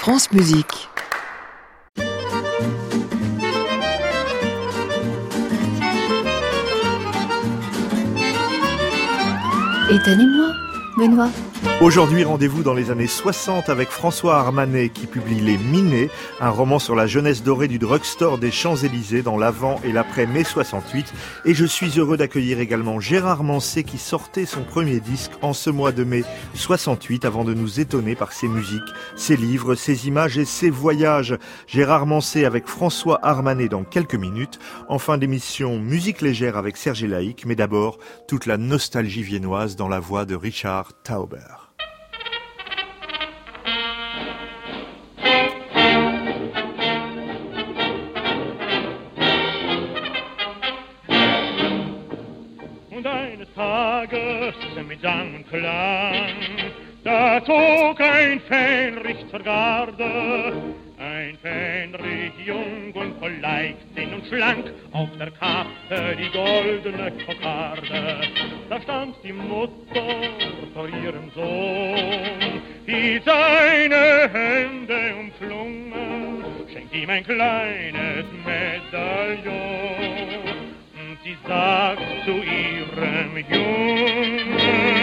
France Musique. Étonnez-moi, Benoît. Aujourd'hui, rendez-vous dans les années 60 avec François Armanet qui publie Les Minés, un roman sur la jeunesse dorée du drugstore des Champs-Élysées dans l'avant et l'après-mai 68. Et je suis heureux d'accueillir également Gérard Manset qui sortait son premier disque en ce mois de mai 68 avant de nous étonner par ses musiques, ses livres, ses images et ses voyages. Gérard Manset avec François Armanet dans quelques minutes. En fin d'émission, musique légère avec Serge Laïc, mais d'abord, toute la nostalgie viennoise dans la voix de Richard Tauber. Tages mit Sang und Klang, da zog ein Fähnrich zur Garde, ein Fähnrich jung und voll Leichtsinn und schlank, auf der Kappe die goldene Kokarde. Da stand die Mutter vor ihrem Sohn, hielt seine Hände umschlungen, schenkt ihm ein kleines Medaillon. Sie sagt zu ihrem Jungen: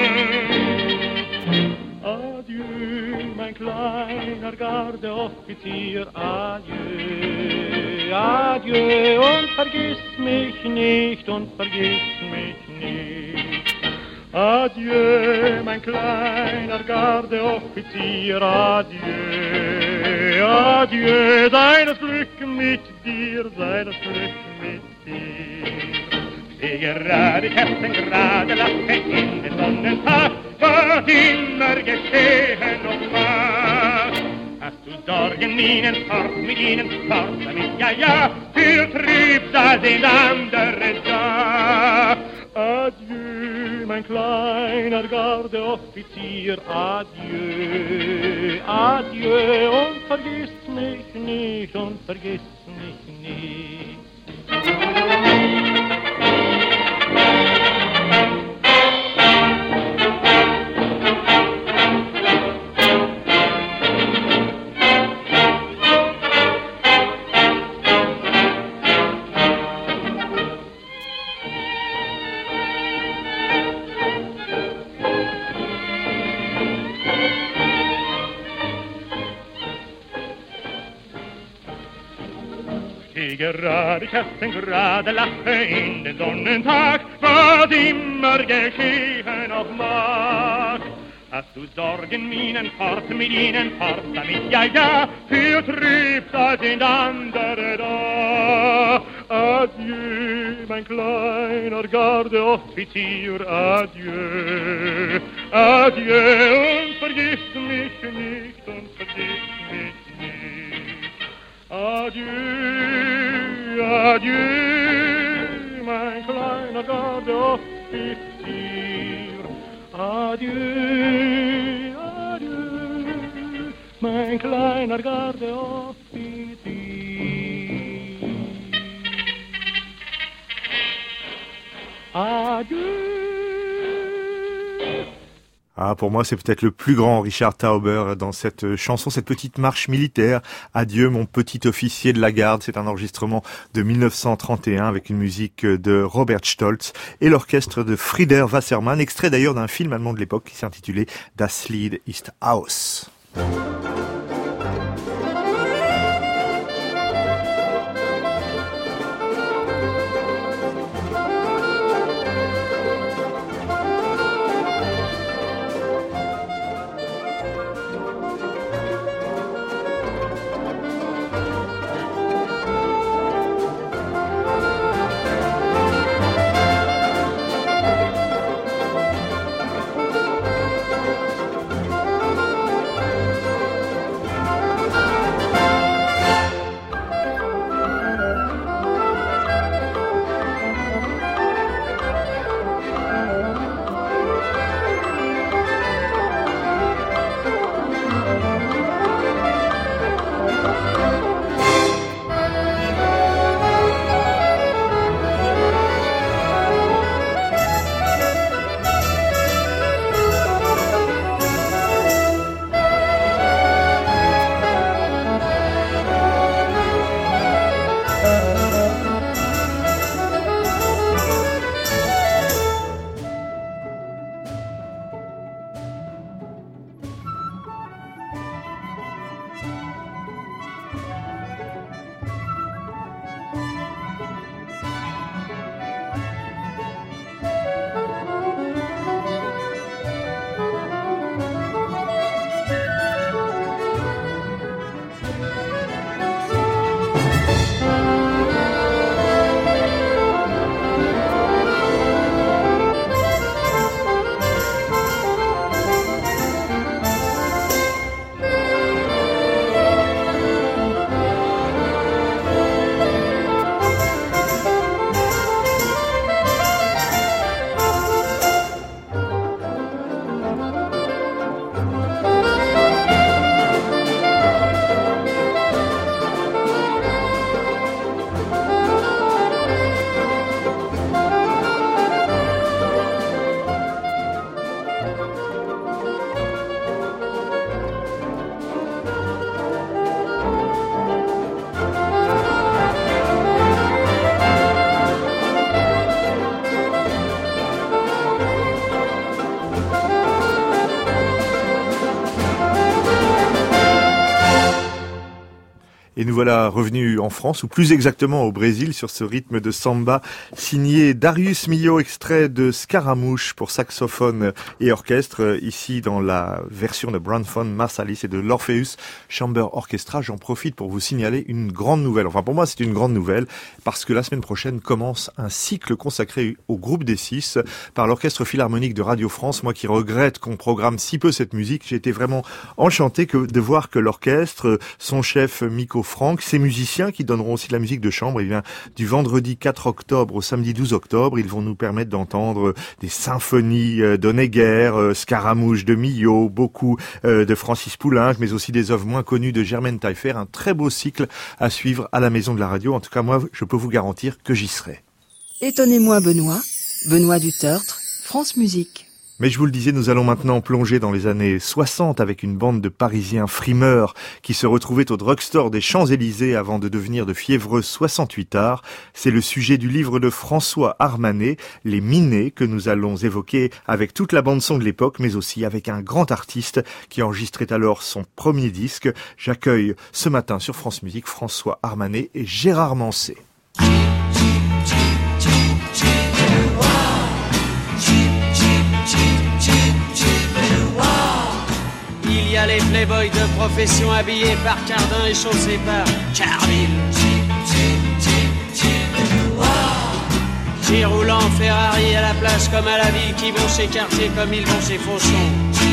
Adieu, mein kleiner Gardeoffizier, adieu, adieu, und vergiss mich nicht, und vergiss mich nicht. Adieu, mein kleiner Gardeoffizier, adieu, adieu, sei das Glück mit dir, sei das Glück mit dir. Gerade Kerzen, gerade Lache in den Sonnentag, was immer geschehen noch mag. Hast du Sorgen, ihnen fort, mit ihnen fort, damit ja, für Trübsal sind andere da. Adieu, mein kleiner Gardeoffizier, adieu, adieu, und vergiss mich nicht, und vergiss mich nicht. Gerade Kerzen, gerade Lache in den Sonnentag, was immer geschehen auch mag. Hast du Sorgen, Minen fort, mit ihnen fort, damit ja, für Trübsal sind andere da. Adieu, mein kleiner Gardeoffizier, adieu, adieu, und vergiss mich nicht, und vergiss mich nicht. Adieu, adieu, mein kleiner Gardeoffizier. Adieu, adieu, mein kleiner Gardeoffizier. Adieu. Ah, pour moi, c'est peut-être le plus grand Richard Tauber dans cette chanson, cette petite marche militaire. Adieu, mon petit officier de la garde. C'est un enregistrement de 1931 avec une musique de Robert Stolz et l'orchestre de Frieder Wassermann, extrait d'ailleurs d'un film allemand de l'époque qui s'intitulait Das Lied ist aus. Et nous voilà revenus en France, ou plus exactement au Brésil, sur ce rythme de samba signé Darius Milhaud, extrait de Scaramouche pour saxophone et orchestre, ici dans la version de Branford Marsalis et de l'Orpheus Chamber Orchestra. J'en profite pour vous signaler une grande nouvelle. Enfin, pour moi, c'est une grande nouvelle, parce que la semaine prochaine commence un cycle consacré au groupe des Six par l'Orchestre Philharmonique de Radio France. Moi qui regrette qu'on programme si peu cette musique, j'ai été vraiment enchanté de voir que l'orchestre, son chef Miko Franck, ses musiciens qui donneront aussi de la musique de chambre, eh bien, du vendredi 4 octobre au samedi 12 octobre, ils vont nous permettre d'entendre des symphonies d'Honegger, Scaramouche de Milhaud, beaucoup de Francis Poulenc, mais aussi des œuvres moins connues de Germaine Taillefer. Un très beau cycle à suivre à la Maison de la Radio. En tout cas, moi, je peux vous garantir que j'y serai. Étonnez-moi Benoît du Tertre, France Musique. Mais je vous le disais, nous allons maintenant plonger dans les années 60 avec une bande de Parisiens frimeurs qui se retrouvaient au drugstore des Champs-Élysées avant de devenir de fiévreux 68ards. C'est le sujet du livre de François Armanet, Les Minés, que nous allons évoquer avec toute la bande-son de l'époque, mais aussi avec un grand artiste qui enregistrait alors son premier disque. J'accueille ce matin sur France Musique François Armanet et Gérard Manset. Il y a les playboys de profession habillés par Cardin et chaussés par Carville. Qui roulent en Ferrari à la plage comme à la ville, qui vont chez Cartier comme ils vont chez Fauchon.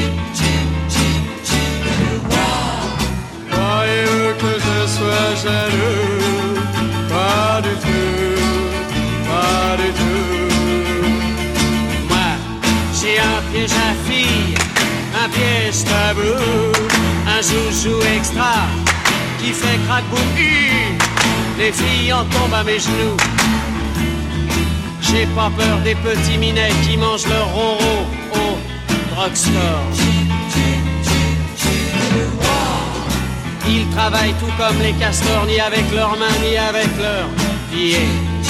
Croyez-vous que je sois jaloux? Pas du tout, pas du tout. Moi, j'ai un piège à filles, un piège tabou, un joujou extra qui fait crack-boum. Les filles en tombent à mes genoux. J'ai pas peur des petits minets qui mangent leur ronron au drugstore. Ils travaillent tout comme les castors, ni avec leurs mains, ni avec leurs pieds.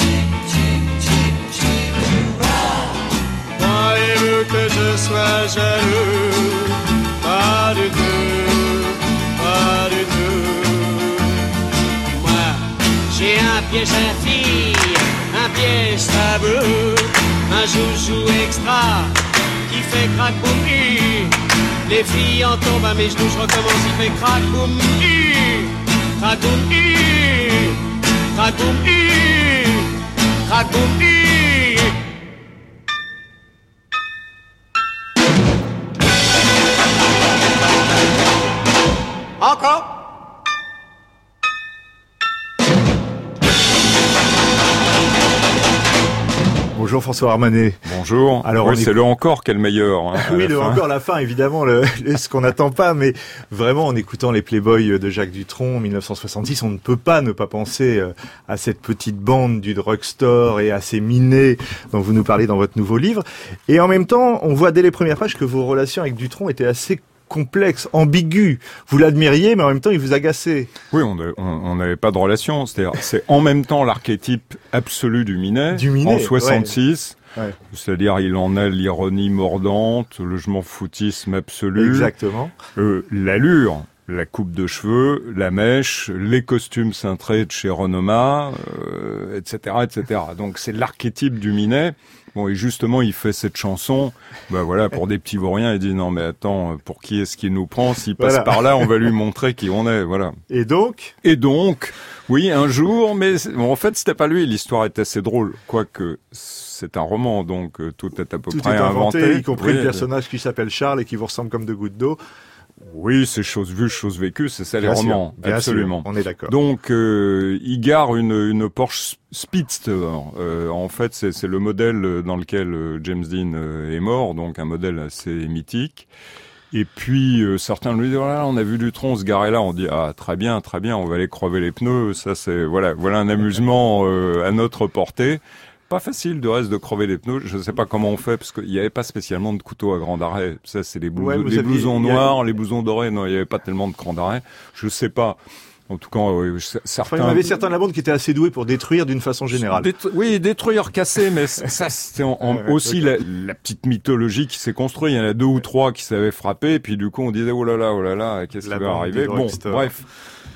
Croyez-vous que je sois jaloux? Pas du tout, pas du tout. Moi, j'ai un piège à filles, un piège tabou, un joujou extra qui fait crack boum. Les filles en tombent à mes genoux, je recommence, il fait crack boum. Crack boum, crack boum, crack boum. Encore. Bonjour François Armanet. Bonjour. Alors oui, c'est le encore qui est le meilleur. Hein, oui, le encore, la fin, évidemment, ce qu'on n'attend pas, mais vraiment en écoutant les Playboys de Jacques Dutronc en 1966, on ne peut pas ne pas penser à cette petite bande du drugstore et à ces minés dont vous nous parlez dans votre nouveau livre. Et en même temps, on voit dès les premières pages que vos relations avec Dutronc étaient assez complexe, ambigu. Vous l'admiriez, mais en même temps, il vous agaçait. Oui, on n'avait pas de relation. C'est-à-dire, c'est en même temps l'archétype absolu du Minet. En 66. Ouais. C'est-à-dire, il en a l'ironie mordante, le je m'en foutisme absolu. Exactement. L'allure, la coupe de cheveux, la mèche, les costumes cintrés de chez Renoma, etc., etc. Donc, c'est l'archétype du Minet. Bon, et justement, il fait cette chanson, voilà, pour des petits vauriens, il dit, non, mais attends, pour qui est-ce qu'il nous prend? S'il passe par là, on va lui montrer qui on est, voilà. Et donc, oui, un jour, mais en fait, c'était pas lui, l'histoire est assez drôle, quoique c'est un roman, donc tout est à peu près inventé. Y compris le personnage qui s'appelle Charles et qui vous ressemble comme deux gouttes d'eau. Oui, c'est chose vue, chose vécue, c'est ça les romans, bien absolument. Sûr, on est d'accord. Donc, il gare une Porsche Speedster. En fait, c'est le modèle dans lequel James Dean est mort, donc un modèle assez mythique. Et puis, certains lui disent, voilà, on a vu Dutronc se garer là. On dit, ah, très bien, on va aller crever les pneus. Ça, c'est, voilà un amusement à notre portée. Pas facile de reste de crever les pneus. Je ne sais pas comment on fait parce qu'il n'y avait pas spécialement de couteau à grand arrêt. Ça, c'est les blousons noirs, les blousons dorés. Non, il n'y avait pas tellement de grand arrêt. Je ne sais pas. En tout cas, certains... il y en avait certains de la bande qui étaient assez doués pour détruire d'une façon générale. Oui, détruire, casser, mais ça, c'était aussi la petite mythologie qui s'est construite. Il y en a 2 ou 3 qui savaient frapper, et puis du coup, on disait, oh là là, qu'est-ce qui va arriver? Bon, bref.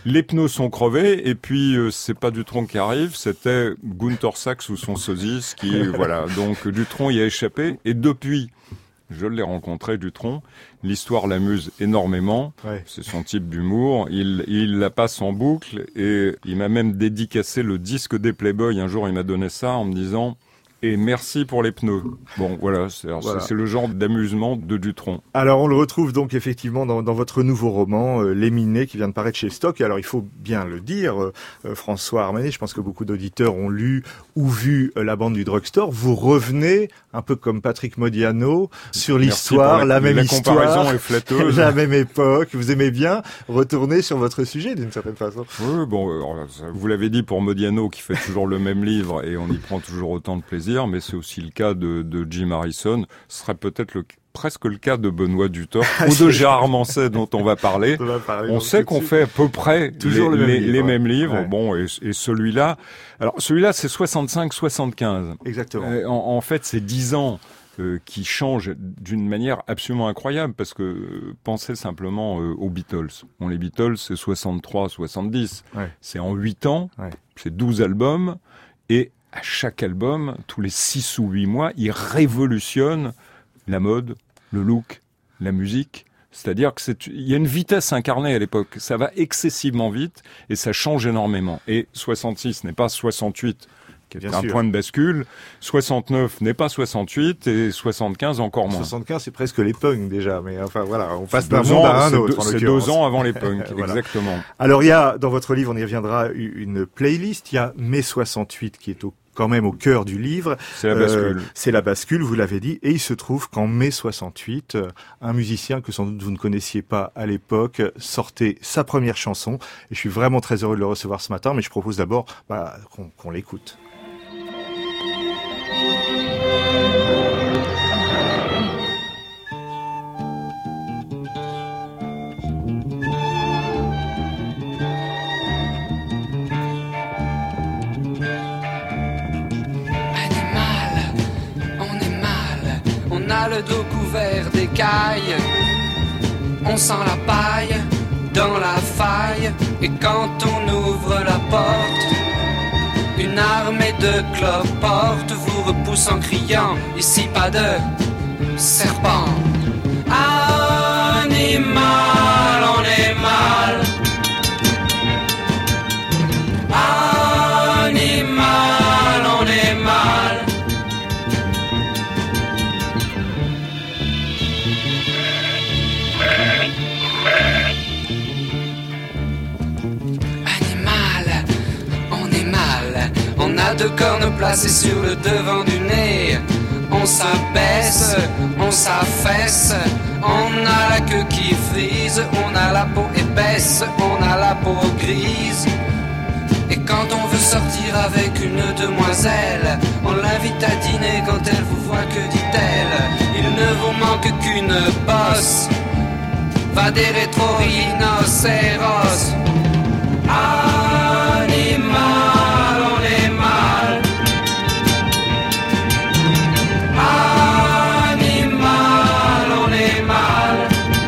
Les pneus sont crevés, et puis c'est pas Dutronc qui arrive, c'était Gunther Sachs ou son sosie qui, voilà. Donc Dutronc y a échappé, et depuis, je l'ai rencontré, Dutronc, l'histoire l'amuse énormément, c'est son type d'humour, il la passe en boucle, et il m'a même dédicacé le disque des Playboy, un jour il m'a donné ça en me disant... Et merci pour les pneus. Bon, voilà, c'est le genre d'amusement de Dutronc. Alors, on le retrouve donc effectivement dans votre nouveau roman, Les Minés, qui vient de paraître chez Stock. Alors, il faut bien le dire, François Armanet, je pense que beaucoup d'auditeurs ont lu ou vu La Bande du Drugstore. Vous revenez, un peu comme Patrick Modiano, sur l'histoire, la même histoire. La comparaison est flatteuse. La même époque. Vous aimez bien retourner sur votre sujet, d'une certaine façon. Oui, bon, vous l'avez dit pour Modiano, qui fait toujours le même livre, et on y prend toujours autant de plaisir. Mais c'est aussi le cas de Jim Harrison. Ce serait peut-être presque le cas de Benoît Dutort ou de Gérard Manset dont on va parler. On sait qu'on fait à peu près toujours les mêmes livres. Ouais. Bon, et celui-là, alors celui-là c'est 65-75. Exactement. En fait, c'est 10 ans qui changent d'une manière absolument incroyable, parce que pensez simplement aux Beatles. Bon, les Beatles, c'est 63-70. Ouais. C'est en 8 ans, c'est 12 albums, et à chaque album, tous les 6 ou 8 mois, il révolutionne la mode, le look, la musique. C'est-à-dire il y a une vitesse incarnée à l'époque. Ça va excessivement vite et ça change énormément. Et 66 n'est pas 68, qui est un point de bascule. 69 n'est pas 68 et 75 encore moins. 75, c'est presque les punks déjà. Mais enfin voilà, on passe d'un monde à un autre. C'est 2 ans avant les punks, voilà. Exactement. Alors il y a, dans votre livre, on y reviendra, une playlist. Il y a Mai 68 qui est quand même au cœur du livre. C'est la bascule. C'est la bascule, vous l'avez dit. Et il se trouve qu'en mai 68, un musicien que sans doute vous ne connaissiez pas à l'époque sortait sa première chanson. Et je suis vraiment très heureux de le recevoir ce matin, mais je propose d'abord qu'on l'écoute. Le dos couvert d'écailles, on sent la paille dans la faille, et quand on ouvre la porte, une armée de cloportes vous repousse en criant, ici pas de serpent. Animal, on est mal. Animal, on est mal. On a 2 cornes placées sur le devant du nez. On s'abaisse, on s'affaisse. On a la queue qui frise. On a la peau épaisse, on a la peau grise. Et quand on veut sortir avec une demoiselle, on l'invite à dîner. Quand elle vous voit, que dit-elle? Il ne vous manque qu'une bosse. Va des rétro-rhinocéros. Animal, on est mal. Animal, on est mal.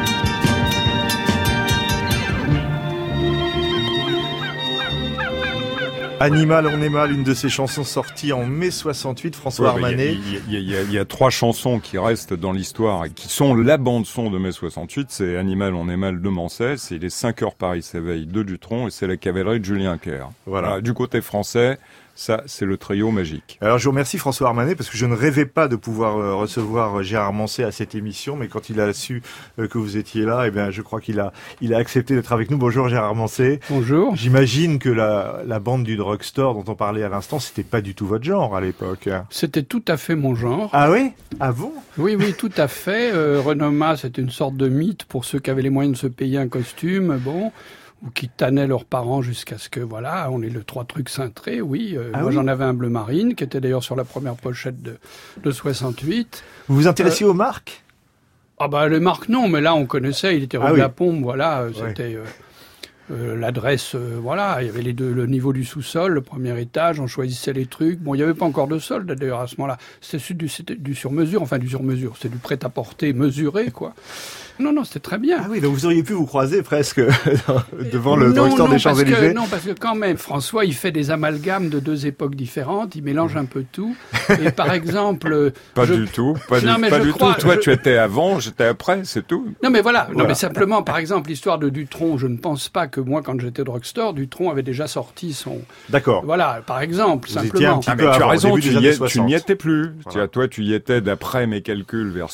Animal, on est mal, une de ses chansons sorties en mai 68, François Armanet. Il y a 3 chansons qui restent dans l'histoire et qui sont la bande-son de mai 68. C'est Animal, on est mal de Manset, c'est Les 5 heures Paris s'éveille de Dutronc, et c'est La cavalerie de Julien Clerc. Voilà. Du côté français, ça, c'est le trio magique. Alors, je vous remercie François Armanet, parce que je ne rêvais pas de pouvoir recevoir Gérard Manset à cette émission, mais quand il a su que vous étiez là, eh bien, je crois qu'il a accepté d'être avec nous. Bonjour Gérard Manset. Bonjour. J'imagine que la bande du drugstore dont on parlait à l'instant, c'était pas du tout votre genre à l'époque. C'était tout à fait mon genre. Ah oui? Ah bon? Oui, tout à fait. Renoma, c'était une sorte de mythe pour ceux qui avaient les moyens de se payer un costume, ou qui tannaient leurs parents jusqu'à ce que, voilà, on ait le 3 trucs cintrés, oui. Moi, j'en avais un bleu marine, qui était d'ailleurs sur la première pochette de 68. Vous vous intéressiez aux marques? Les marques, non, mais là, on connaissait, il était rue de la Pompe, voilà, c'était... l'adresse, voilà, il y avait le niveau du sous-sol, le premier étage, on choisissait les trucs. Bon, il n'y avait pas encore de solde d'ailleurs à ce moment-là. C'était du sur-mesure, c'était du prêt-à-porter mesuré, quoi. Non, c'était très bien. Ah oui, donc vous auriez pu vous croiser presque devant le drugstore des Champs-Élysées. Non, parce que quand même, François, il fait des amalgames de deux époques différentes, il mélange un peu tout. Et par exemple... Pas du tout. Toi, tu étais avant, j'étais après, c'est tout. Non, mais voilà. Non, mais simplement, par exemple, l'histoire de Dutronc, je ne pense pas que moi, quand j'étais drugstore, Dutronc avait déjà sorti son... D'accord. Voilà, par exemple, vous simplement. Tu as raison, tu n'y étais plus. Voilà. Toi, tu y étais, d'après mes calculs, vers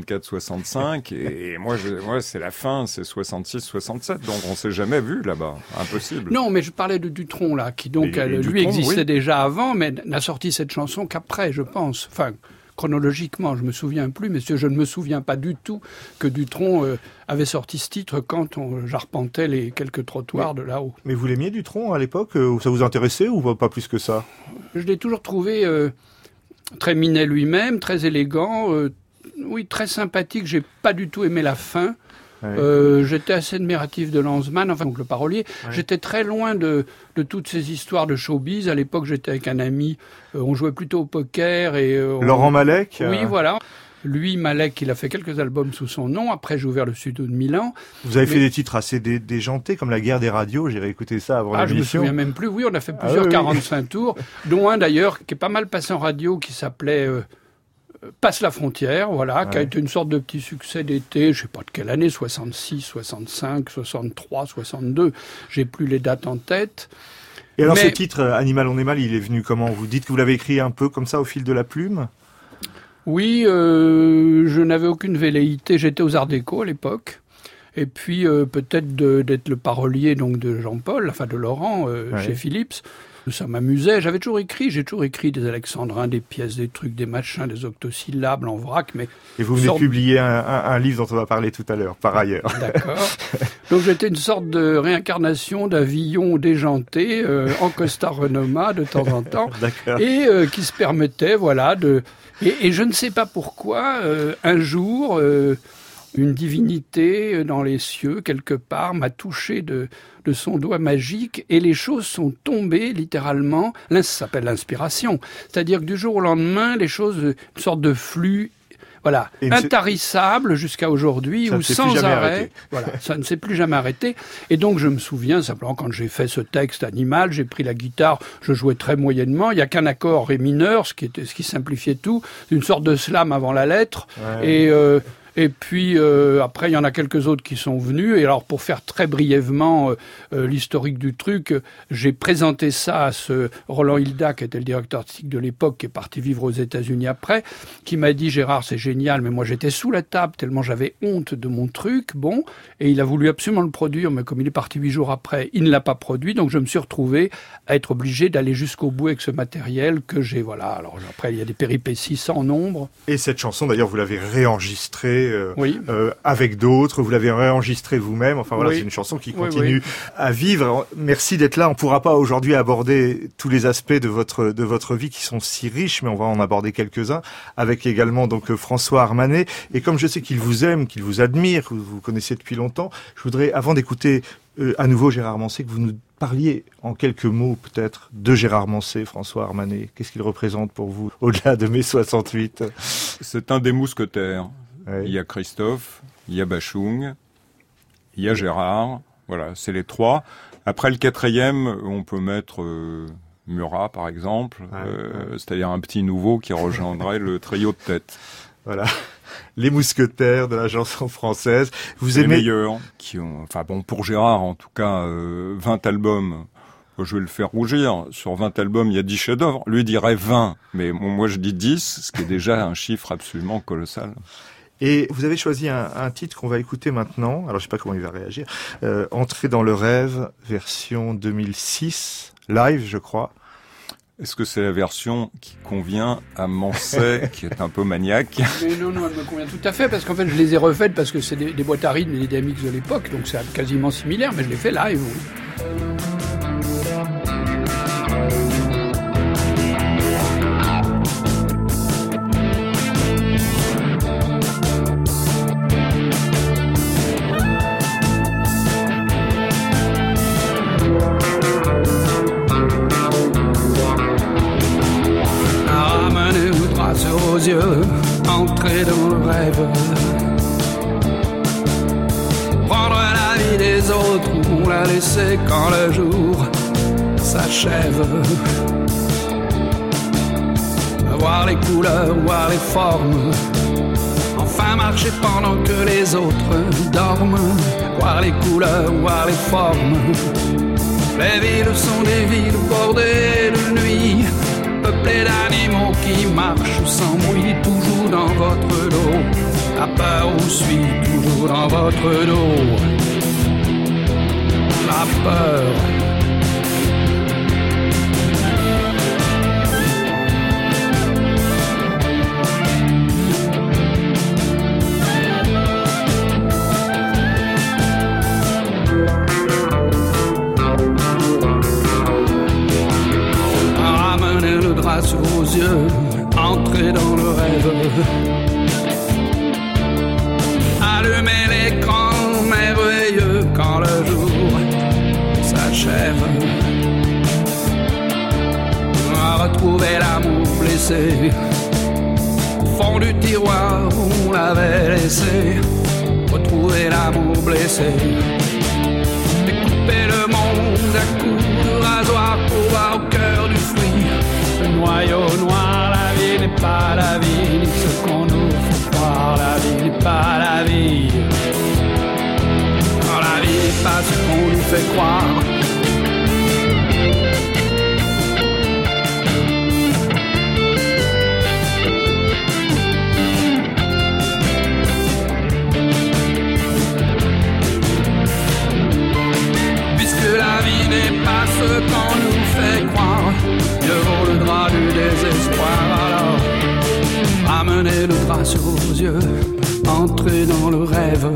64-65, et moi, c'est la fin, c'est 66-67, donc on s'est jamais vu là-bas, impossible. Non, mais je parlais de Dutronc là, qui donc lui existait déjà avant, mais n'a sorti cette chanson qu'après, je pense. Enfin, chronologiquement, je me souviens plus, mais je ne me souviens pas du tout que Dutronc avait sorti ce titre quand j'arpentais les quelques trottoirs de là-haut. Mais vous l'aimiez Dutronc à l'époque, ça vous intéressait ou pas plus que ça? Je l'ai toujours trouvé très minet lui-même, très élégant. Oui, très sympathique. J'ai pas du tout aimé la fin. Ouais. J'étais assez admiratif de Lanzmann, enfin donc le parolier. Ouais. J'étais très loin de toutes ces histoires de showbiz. À l'époque, j'étais avec un ami. On jouait plutôt au poker et Laurent Malek. Oui, voilà. Lui, Malek, il a fait quelques albums sous son nom. Après, j'ai ouvert le studio de Milan. Vous avez fait des titres assez déjantés, comme La Guerre des radios. J'ai réécouté ça avant l'émission. Je me souviens même plus. Oui, on a fait plusieurs 45 tours, dont un d'ailleurs qui est pas mal passé en radio, qui s'appelait Passe la frontière, voilà, qui a été une sorte de petit succès d'été, je sais pas de quelle année, 66, 65, 63, 62, j'ai plus les dates en tête. Et alors ce titre, Animal on est mal, il est venu comment? Vous dites que vous l'avez écrit un peu comme ça au fil de la plume? Oui, je n'avais aucune velléité, j'étais aux Arts Déco à l'époque. Et puis peut-être d'être le parolier donc de Jean-Paul, enfin de Laurent, chez Philips. Ça m'amusait. J'ai toujours écrit des alexandrins, des pièces, des trucs, des machins, des octosyllabes en vrac. Mais et vous venez de publier un livre dont on va parler tout à l'heure, par ailleurs. D'accord. Donc j'étais une sorte de réincarnation d'un Villon déjanté, en costard Renoma de temps en temps. D'accord. Et qui se permettait, voilà, et je ne sais pas pourquoi, un jour... une divinité dans les cieux, quelque part, m'a touché de son doigt magique et les choses sont tombées, littéralement. Là, ça s'appelle l'inspiration. C'est-à-dire que du jour au lendemain, les choses, une sorte de flux, voilà, intarissable jusqu'à aujourd'hui, ou sans arrêt. Voilà, ça ne s'est plus jamais arrêté. Et donc, je me souviens, simplement, quand j'ai fait ce texte Animal, j'ai pris la guitare, je jouais très moyennement. Il n'y a qu'un accord ré mineur, ce qui simplifiait tout. Une sorte de slam avant la lettre. Ouais. Et puis après, il y en a quelques autres qui sont venus. Et alors, pour faire très brièvement l'historique du truc, j'ai présenté ça à ce Roland Hilda, qui était le directeur artistique de l'époque, qui est parti vivre aux États-Unis après, qui m'a dit « Gérard, c'est génial, mais moi j'étais sous la table tellement j'avais honte de mon truc. » Bon, et il a voulu absolument le produire, mais comme il est parti 8 jours après, il ne l'a pas produit. Donc je me suis retrouvé à être obligé d'aller jusqu'au bout avec ce matériel que j'ai, voilà. Alors après, il y a des péripéties sans nombre. Et cette chanson, d'ailleurs, vous l'avez réenregistrée avec d'autres, vous l'avez réenregistrée vous-même, enfin voilà, c'est une chanson qui continue à vivre. Merci d'être là, on ne pourra pas aujourd'hui aborder tous les aspects de votre vie qui sont si riches, mais on va en aborder quelques-uns, avec également donc François Armanet, et comme je sais qu'il vous aime, qu'il vous admire, que vous connaissez depuis longtemps, je voudrais, avant d'écouter à nouveau Gérard Manset, que vous nous parliez en quelques mots peut-être de Gérard Manset, François Armanet. Qu'est-ce qu'il représente pour vous, au-delà de mai 68? C'est un des mousquetaires. Oui. Il y a Christophe, il y a Bachung, il y a Gérard, voilà, c'est les trois. Après le quatrième, on peut mettre Murat par exemple, c'est-à-dire un petit nouveau qui rejoindrait le trio de tête. Voilà, les mousquetaires de la chanson française. Vous aimez les meilleurs qui ont, enfin bon, pour Gérard en tout cas, 20 albums. Je vais le faire rougir. Sur 20 albums, il y a 10 chefs-d'œuvre. Lui dirait 20, mais moi je dis 10, ce qui est déjà un chiffre absolument colossal. Et vous avez choisi un titre qu'on va écouter maintenant. Alors je sais pas comment il va réagir. Entrer dans le rêve, version 2006, live, je crois. Est-ce que c'est la version qui convient à Manset, qui est un peu maniaque? Mais non, elle me convient tout à fait, parce qu'en fait, je les ai refaites parce que c'est des boîtes à rythme et des DMX de l'époque, donc c'est quasiment similaire, mais je les fais live. Oui. on l'a laissé quand le jour s'achève. Voir les couleurs, voir les formes, enfin marcher pendant que les autres dorment. Voir les couleurs, voir les formes. Les villes sont des villes bordées de nuit, peuplées d'animaux qui marchent sans bruit, toujours dans votre dos. La peur vous suit toujours dans votre dos. La peur. Ramenez le drap sur vos yeux, entrez dans le rêve. Allumez l'écran merveilleux quand le jour s'achève. Retrouvez l'amour blessé au fond du tiroir où on l'avait laissé. Retrouvez l'amour blessé. Découpez le monde à coups de rasoir pour voir au cœur du fruit le noyau noir. La vie n'est pas la vie, ni ce qu'on nous fait croire. La vie n'est pas la vie. Non, la vie n'est pas ce qu'on nous fait croire. Pas ce qu'on nous fait croire, mieux vaut le drap du désespoir. Alors, ramenez le drap sur vos yeux, entrez dans le rêve.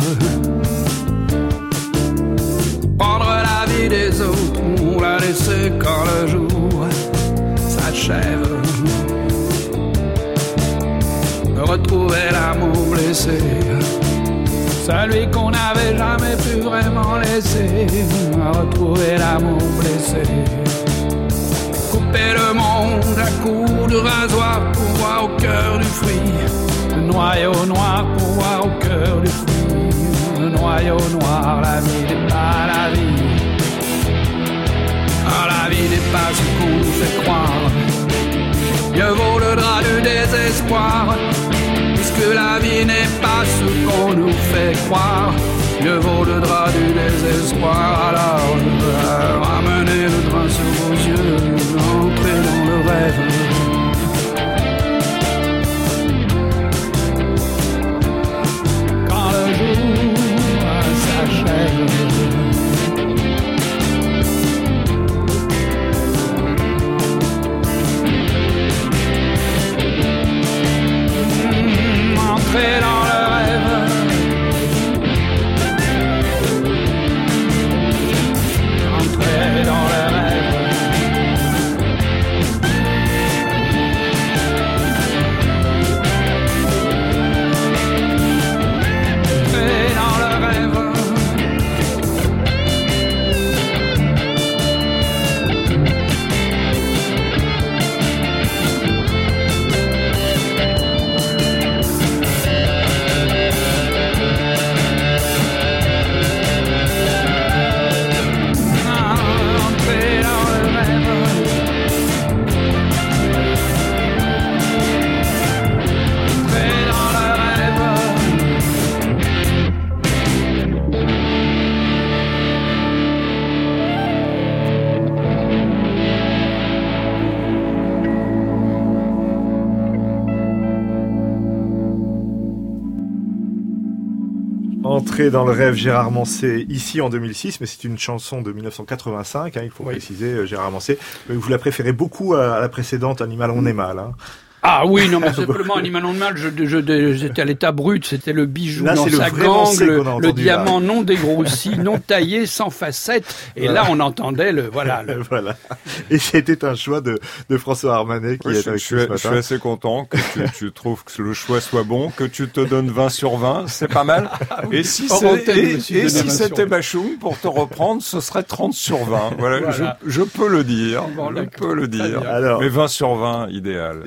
Prendre la vie des autres, on l'a laissé quand le jour s'achève. Retrouver l'amour blessé, celui qu'on n'avait jamais pu vraiment laisser. Retrouver l'amour blessé. Couper le monde à coups de rasoir pour voir au cœur du fruit le noyau noir, pour voir au cœur du fruit le noyau noir. La vie n'est pas la vie. La vie n'est pas ce qu'on nous fait croire. Mieux vaut le drap du désespoir, puisque la vie n'est pas ce qu'on nous fait croire. Mieux vaut le drap du désespoir. Alors, ramenez le drap sur vos yeux, entrez dans le rêve. Quand le jour s'achève. Entrez dans le rêve. Entrez dans le rêve. Entrez dans le rêve. Entrer dans le rêve, Gérard Manset, ici en 2006, mais c'est une chanson de 1985, il faut préciser, Gérard Manset. Vous la préférez beaucoup à la précédente, Animal on est mal. Ah oui, non, mais simplement, Animal on est mal, j'étais à l'état brut, c'était le bijou là, dans sa gangue, le diamant là. Non dégrossi, non taillé, sans facettes, et voilà. Là, on entendait voilà. Et c'était un choix de François Armanet qui est avec nous ce matin. Je suis assez content que tu trouves que le choix soit bon, que tu te donnes 20 sur 20, c'est pas mal. Et si c'était Bachung, pour te reprendre, ce serait 30 sur 20. Voilà. Je peux le dire. Alors, mais 20 sur 20, idéal. J'ai le plaisir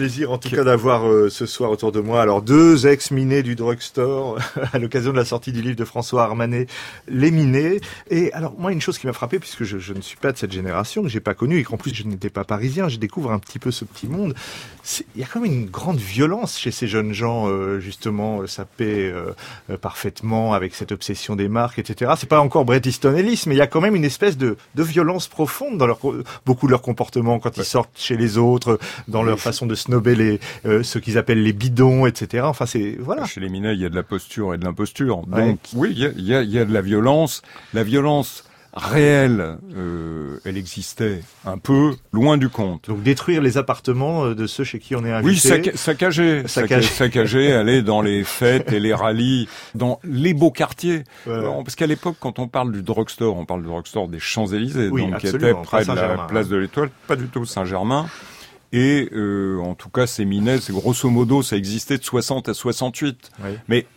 plaisir en tout cas d'avoir ce soir autour de moi alors 2 ex-minés du drugstore à l'occasion de la sortie du livre de François Armanet, Les Minés. Et alors moi une chose qui m'a frappé, puisque je ne suis pas de cette génération, que j'ai pas connue et qu'en plus je n'étais pas parisien, je découvre un petit peu ce petit monde. Il y a quand même une grande violence chez ces jeunes gens, justement, ça paie parfaitement avec cette obsession des marques, etc. C'est pas encore Bret Easton Ellis, mais il y a quand même une espèce de violence profonde dans beaucoup de leur comportement quand ils sortent chez les autres, dans leur façon de snober ce qu'ils appellent les bidons, etc. Enfin, c'est voilà. Chez les minets, il y a de la posture et de l'imposture. Donc oui, il y a de la violence. La violence réelle, elle existait un peu loin du compte. Donc détruire les appartements de ceux chez qui on est invité. Oui, saccager, aller dans les fêtes et les rallyes, dans les beaux quartiers. Parce qu'à l'époque, quand on parle du drugstore, on parle du drugstore des Champs-Élysées, donc qui était près de la place de l'Étoile, pas du tout Saint-Germain. Et en tout cas, ces minets, c'est grosso modo, ça existait de 60 à 68. Oui. Mais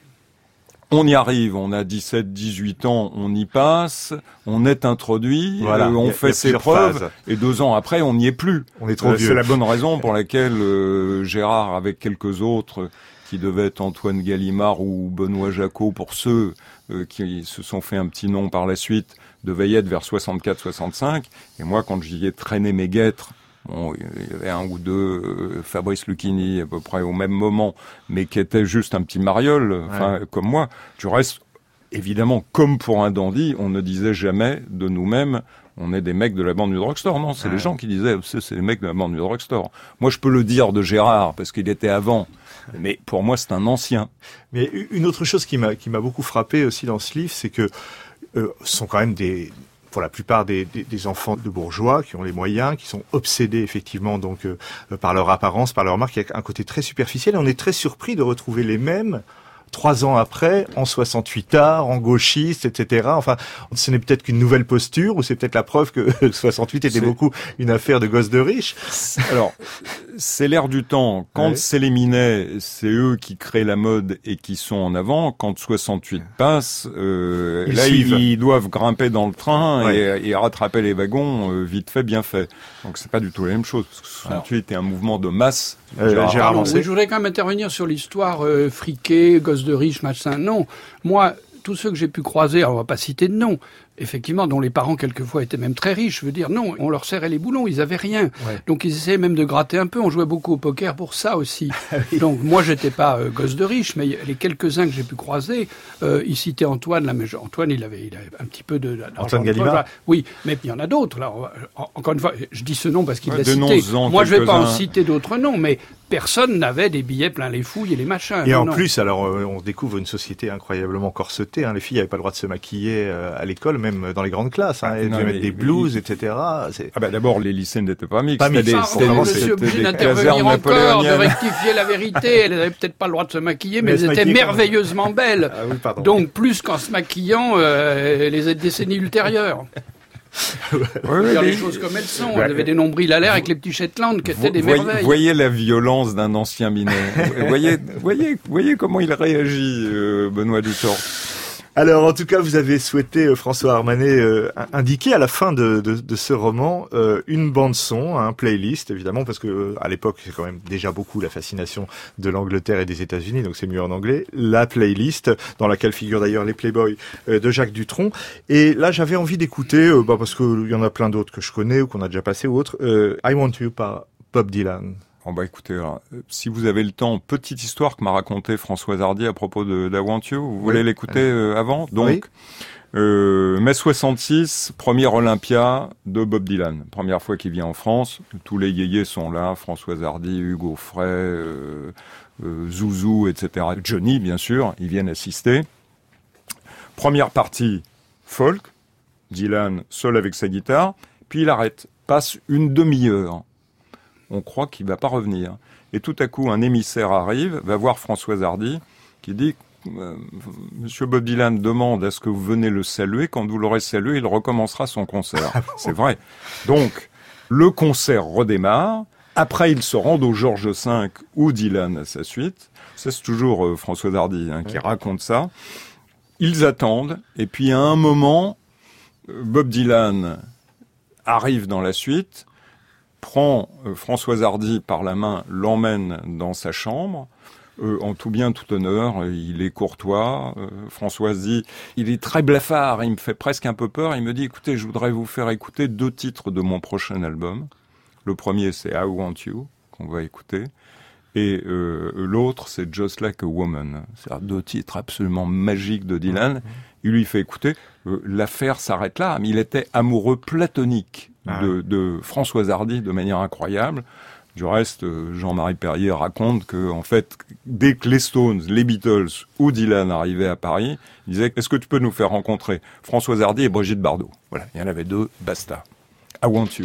on y arrive, on a 17, 18 ans, on y passe, on est introduit, on fait ses preuves, et 2 ans après, on n'y est plus. On est trop vieux. C'est la bonne raison pour laquelle Gérard, avec quelques autres, qui devaient être Antoine Gallimard ou Benoît Jacot, pour ceux qui se sont fait un petit nom par la suite, devait y être vers 64-65. Et moi, quand j'y ai traîné mes guêtres, bon, il y avait 1 ou 2 Fabrice Lucchini à peu près au même moment, mais qui était juste un petit mariole, comme moi. Du reste, évidemment, comme pour un dandy, on ne disait jamais de nous-mêmes on est des mecs de la bande du drugstore. Non, c'est les gens qui disaient c'est les mecs de la bande du drugstore. Moi, je peux le dire de Gérard parce qu'il était avant, mais pour moi, c'est un ancien. Mais une autre chose qui m'a beaucoup frappé aussi dans ce livre, c'est que ce sont quand même pour la plupart des enfants de bourgeois qui ont les moyens, qui sont obsédés effectivement donc par leur apparence, par leur marque. Il y a un côté très superficiel et on est très surpris de retrouver les mêmes 3 ans après, en 68 art, en gauchiste, etc. Enfin, ce n'est peut-être qu'une nouvelle posture, ou c'est peut-être la preuve que 68 était beaucoup une affaire de gosses de riches. Alors, c'est l'air du temps. Quand c'est les minets, c'est eux qui créent la mode et qui sont en avant. Quand 68 passe, là, ils doivent grimper dans le train et rattraper les wagons, vite fait, bien fait. Donc, c'est pas du tout la même chose, parce que 68 est un mouvement de masse. Je voudrais quand même intervenir sur l'histoire friquée, gosses de riches, machin. Non, moi, tous ceux que j'ai pu croiser, alors on va pas citer de nom, effectivement, dont les parents quelquefois étaient même très riches, je veux dire, non, on leur serrait les boulons, ils avaient rien. Donc ils essayaient même de gratter un peu, on jouait beaucoup au poker pour ça aussi. Donc moi, j'étais pas gosse de riche, mais les quelques-uns que j'ai pu croiser, ils citaient Antoine, là, mais Antoine, il avait un petit peu de... Antoine Gallimard. Oui, mais il y en a d'autres, là. Encore une fois, je dis ce nom parce qu'il l'a cité. Moi, je vais pas en citer d'autres noms, mais personne n'avait des billets plein les fouilles et les machins. Et en plus, alors, on découvre une société incroyablement corsetée. Les filles n'avaient pas le droit de se maquiller à l'école, même dans les grandes classes. Elles devaient mettre des blouses, etc. D'abord, les lycées n'étaient pas mixtes. Je suis obligé d'intervenir encore, de rectifier la vérité. Elles n'avaient peut-être pas le droit de se maquiller, mais elles étaient merveilleusement belles. Donc, plus qu'en se maquillant les décennies ultérieures. Dire les choses comme elles sont. Elles avaient des nombrils à l'air avec les petits Shetland qui étaient des merveilles. Voyez la violence d'un ancien minet. voyez comment il réagit, Benoît Dutort. Alors, en tout cas, vous avez souhaité, François Armanet, indiquer à la fin de ce roman une bande-son, un playlist, évidemment, parce que à l'époque, c'est quand même déjà beaucoup la fascination de l'Angleterre et des États-Unis, donc c'est mieux en anglais. La playlist, dans laquelle figurent d'ailleurs les Playboys de Jacques Dutronc. Et là, j'avais envie d'écouter, parce qu'il y en a plein d'autres que je connais ou qu'on a déjà passé ou autres, I Want You par Bob Dylan. Écoutez, alors, si vous avez le temps, petite histoire que m'a raconté Françoise Hardy à propos d'I Want You. Vous voulez l'écouter avant? Donc, mai 66, première Olympia de Bob Dylan. Première fois qu'il vient en France. Tous les yéyés sont là. Françoise Hardy, Hugo Frey, Zouzou, etc. Johnny, bien sûr, ils viennent assister. Première partie, folk. Dylan seul avec sa guitare. Puis il arrête. Passe une demi-heure. On croit qu'il va pas revenir. Et tout à coup, un émissaire arrive, va voir Françoise Hardy, qui dit Monsieur Bob Dylan demande à ce que vous venez le saluer. Quand vous l'aurez salué, il recommencera son concert. C'est vrai. Donc, le concert redémarre. Après, ils se rendent au Georges V où Dylan a sa suite. Ça, c'est toujours Françoise Hardy qui raconte ça. Ils attendent. Et puis, à un moment, Bob Dylan arrive dans la suite. prend Françoise Hardy par la main, l'emmène dans sa chambre, en tout bien, tout honneur, il est courtois. Françoise dit, il est très blafard, il me fait presque un peu peur. Il me dit, écoutez, je voudrais vous faire écouter 2 titres de mon prochain album. Le premier, c'est I Want You, qu'on va écouter. Et l'autre, c'est Just Like a Woman. C'est 2 titres absolument magiques de Dylan. Il lui fait écouter. L'affaire s'arrête là, mais il était amoureux platonique de Françoise Hardy de manière incroyable. Du reste, Jean-Marie Perrier raconte que, en fait, dès que les Stones, les Beatles ou Dylan arrivaient à Paris, il disait, est-ce que tu peux nous faire rencontrer Françoise Hardy et Brigitte Bardot? Voilà, il y en avait 2, basta. I Want You.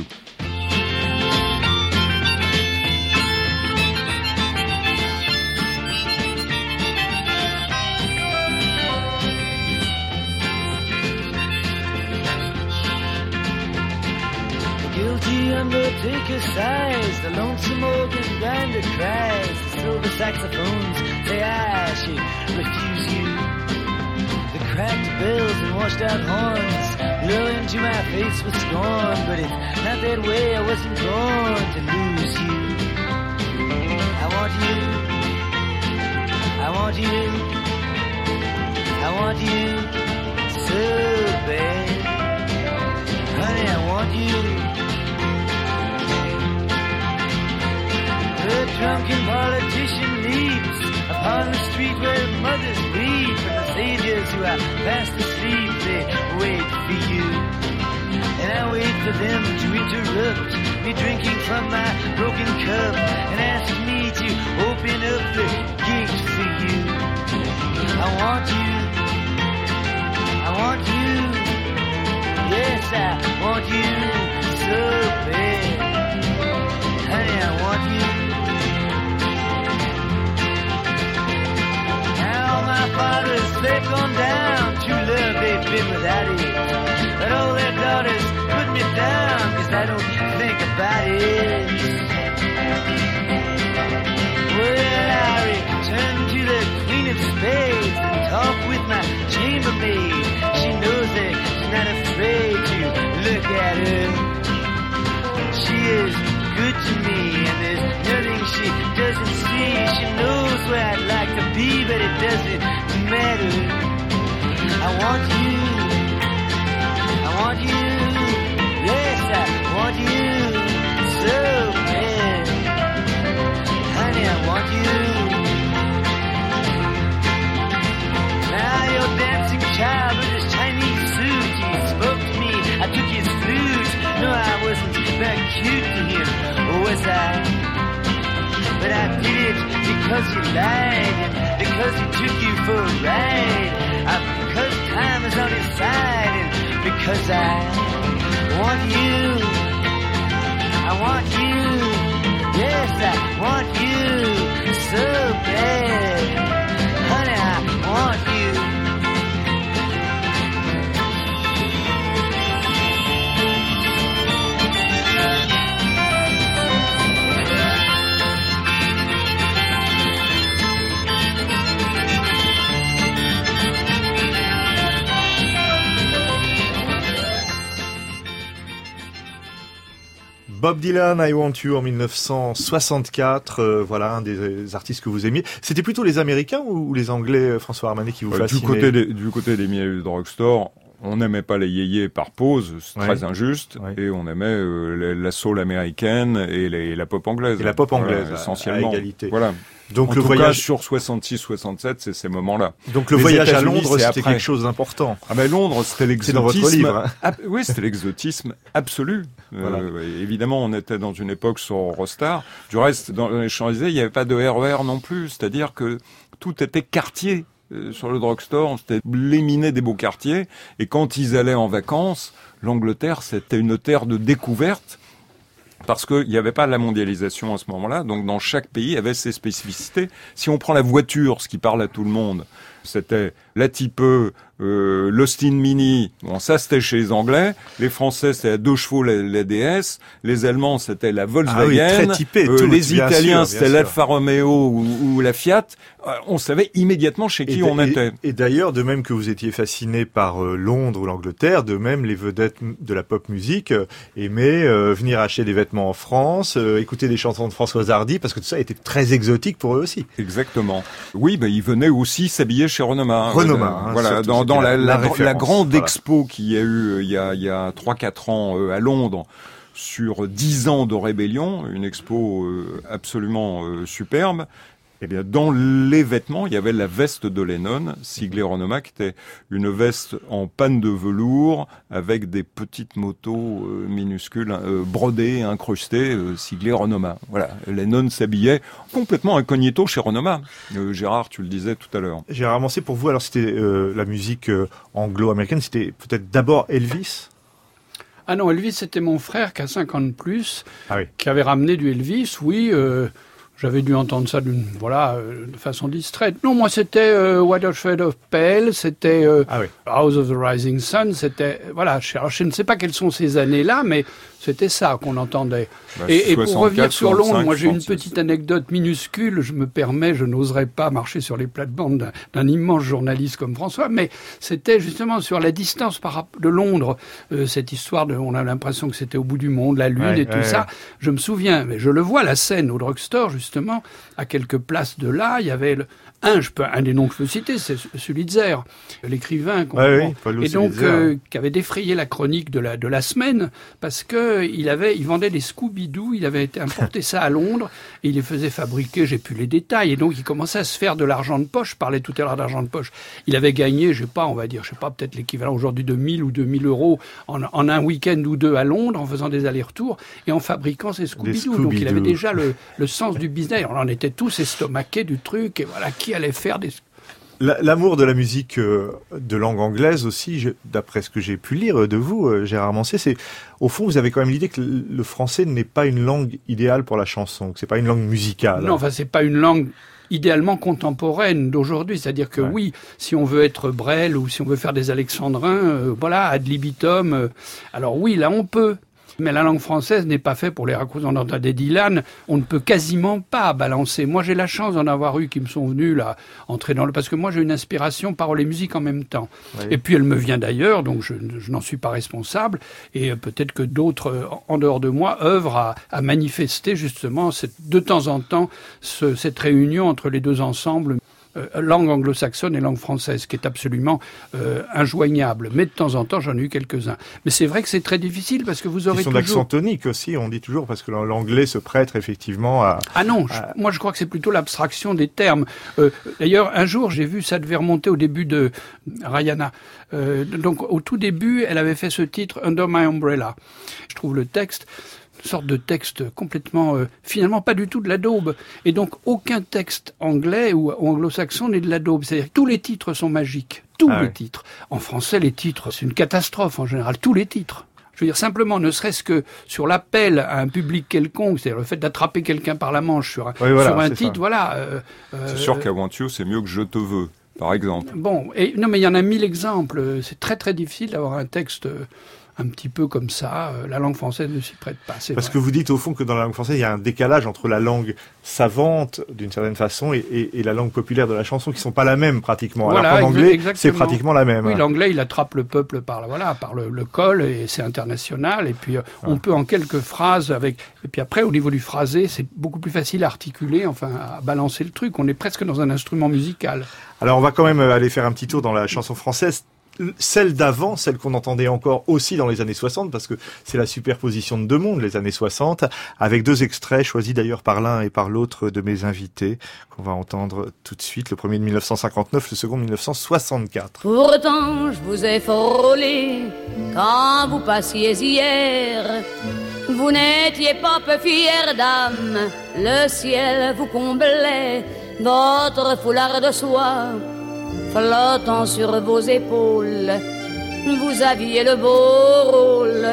Guilty undertaker sighs, the lonesome organ grinder cries, the silver saxophones say I should refuse you. The cracked bells and washed out horns blow into my face with scorn, but it's not that way, I wasn't born to lose you. I want you, I want you, I want you so bad. Honey, I want you. The drunken politician leaps upon the street where mothers weep, and the saviors who are fast asleep, they wait for you. And I wait for them to interrupt me drinking from my broken cup and ask me to open up the gates for you. I want you, I want you, yes I want you so bad. Honey, I want you. My fathers, they've gone down to love, they've been without it. But all their daughters put me down, cause I don't think about it. Well, I return to the Queen of Spades and talk with my chambermaid. She knows that she's not afraid to look at her. She is good to me, and there's nothing she doesn't see. She knows where I'd like to be, but it doesn't matter. I want you, I want you, yes I want you so bad. Honey, I want you. Now your dancing child with his Chinese suit, he spoke to me, I took his flute. No, I wasn't very cute to him, was I? But I did it because you lied, and because he took you for a ride. Because time is on his side, and because I want you. I want you, yes I want you so bad. Honey, I want you. Bob Dylan, I Want You en 1964, voilà un des artistes que vous aimiez. C'était plutôt les Américains ou les Anglais, François Armanet, qui vous fascinaient? Du côté des milieux de drugstore, on n'aimait pas les yéyés par pause, c'est très injuste, et on aimait la soul américaine et la pop anglaise. Et la pop anglaise, essentiellement. À égalité. Voilà. Donc en le tout voyage cas, sur 66-67, c'est ces moments-là. Donc le voyage à Londres, c'était quelque chose d'important. Ah ben Londres, c'était l'exotisme. C'est dans votre livre. Hein. Oui, c'était l'exotisme absolu. Voilà. Évidemment, on était dans une époque sur Eurostar. Du reste, dans les Champs-Élysées, il n'y avait pas de RER non plus. C'est-à-dire que tout était quartier. Sur le drugstore, c'était les minets des beaux quartiers. Et quand ils allaient en vacances, l'Angleterre, c'était une terre de découverte. Parce qu'il n'y avait pas la mondialisation à ce moment-là, donc dans chaque pays, il y avait ses spécificités. Si on prend la voiture, ce qui parle à tout le monde, C'était la Type, l'Austin Mini. Bon, ça c'était chez les Anglais. Les Français c'était à 2 chevaux la DS. Les Allemands c'était la Volkswagen. Très typé. Les Italiens c'était l'Alfa Romeo ou la Fiat. On savait immédiatement chez qui on était. Et d'ailleurs, de même que vous étiez fasciné par Londres ou l'Angleterre, de même les vedettes de la pop musique aimaient venir acheter des vêtements en France, écouter des chansons de Françoise Hardy, parce que tout ça était très exotique pour eux aussi. Exactement. Oui, ils venaient aussi s'habiller chez Renoma. Voilà, dans la grande expo qu'il y a eu il y a 3-4 ans à Londres sur 10 ans de rébellion, une expo absolument superbe. Eh bien, dans les vêtements, il y avait la veste de Lennon, siglée Renoma, qui était une veste en panne de velours avec des petites motos minuscules brodées, incrustées, siglées Renoma. Voilà, Lennon s'habillait complètement incognito chez Renoma. Gérard, tu le disais tout à l'heure. Gérard Manset, pour vous, alors c'était la musique anglo-américaine, c'était peut-être d'abord Elvis ? Ah non, Elvis, c'était mon frère qui a 50 plus, ah oui. Qui avait ramené du Elvis, oui. J'avais dû entendre ça de façon distraite. Non, moi c'était White Shade of Pale, c'était House of the Rising Sun, c'était je ne sais pas quelles sont ces années-là, mais c'était ça qu'on entendait. Et pour revenir sur Londres, moi j'ai une petite anecdote minuscule, je n'oserais pas marcher sur les plates-bandes d'un immense journaliste comme François, mais c'était justement sur la distance de Londres, cette histoire on a l'impression que c'était au bout du monde, la lune et tout ça. Je me souviens, mais je le vois, la scène au drugstore, justement, à quelques places de là, il y avait un des noms que je peux citer, c'est Sulitzer, l'écrivain, et donc qui avait défrayé la chronique de la semaine, parce que il vendait des Scooby-Doo, il avait été importé ça à Londres, et il les faisait fabriquer, j'ai plus les détails, et donc il commençait à se faire de l'argent de poche, je parlais tout à l'heure d'argent de poche, il avait gagné, peut-être l'équivalent aujourd'hui de 1000 ou 2000 euros en un week-end ou deux à Londres, en faisant des allers-retours, et en fabriquant ces Scooby-Doo. Donc il avait déjà le sens du business, on en était tous estomaqués du truc, et voilà, qui allait faire des... L'amour de la musique de langue anglaise aussi, d'après ce que j'ai pu lire de vous, Gérard Manset, c'est au fond vous avez quand même l'idée que le français n'est pas une langue idéale pour la chanson, que c'est pas une langue musicale. Non, c'est pas une langue idéalement contemporaine d'aujourd'hui, c'est-à-dire que oui, si on veut être Brel ou si on veut faire des alexandrins, ad libitum, alors oui, là on peut. Mais la langue française n'est pas faite pour les raccourcis. On entend des Dylan, on ne peut quasiment pas balancer. Moi, j'ai la chance d'en avoir eu qui me sont venus là, entrer dans parce que moi, j'ai une inspiration parole et musique en même temps. Oui. Et puis, elle me vient d'ailleurs, donc je n'en suis pas responsable. Et peut-être que d'autres, en dehors de moi, œuvrent à manifester justement de temps en temps cette réunion entre les deux ensembles. Langue anglo-saxonne et langue française, qui est absolument injoignable. Mais de temps en temps, j'en ai eu quelques-uns. Mais c'est vrai que c'est très difficile parce que vous aurez toujours... l'accent tonique aussi, on dit toujours, parce que l'anglais se prête effectivement à... Ah non, moi je crois que c'est plutôt l'abstraction des termes. D'ailleurs, un jour, j'ai vu, ça devait remonter au début de Rihanna. Donc au tout début, elle avait fait ce titre, Under My Umbrella. Je trouve le texte... sorte de texte complètement, finalement pas du tout de la daube. Et donc aucun texte anglais ou anglo-saxon n'est de la daube. C'est-à-dire que tous les titres sont magiques. Tous les titres. En français, les titres, c'est une catastrophe en général. Tous les titres. Je veux dire, simplement, ne serait-ce que sur l'appel à un public quelconque, c'est-à-dire le fait d'attraper quelqu'un par la manche sur un titre, c'est sûr qu'I Want You, c'est mieux que Je te veux, par exemple. Bon, non mais il y en a 1000 exemples. C'est très très difficile d'avoir un texte... un petit peu comme ça, la langue française ne s'y prête pas. Parce que vous dites au fond que dans la langue française, il y a un décalage entre la langue savante, d'une certaine façon, et la langue populaire de la chanson, qui ne sont pas la même pratiquement. Voilà, alors qu'en anglais, c'est pratiquement la même. Oui, l'anglais, il attrape le peuple par le col, et c'est international, et puis on peut en quelques phrases, et puis après, au niveau du phrasé, c'est beaucoup plus facile à articuler, à balancer le truc. On est presque dans un instrument musical. Alors on va quand même aller faire un petit tour dans la chanson française. Celle d'avant, celle qu'on entendait encore aussi dans les années 60, parce que c'est la superposition de deux mondes, les années 60, avec deux extraits choisis d'ailleurs par l'un et par l'autre de mes invités, qu'on va entendre tout de suite, le premier de 1959, le second de 1964. Pourtant, je vous ai frôlé quand vous passiez hier. Vous n'étiez pas peu fière d'âme, le ciel vous comblait, votre foulard de soie flottant sur vos épaules, vous aviez le beau rôle,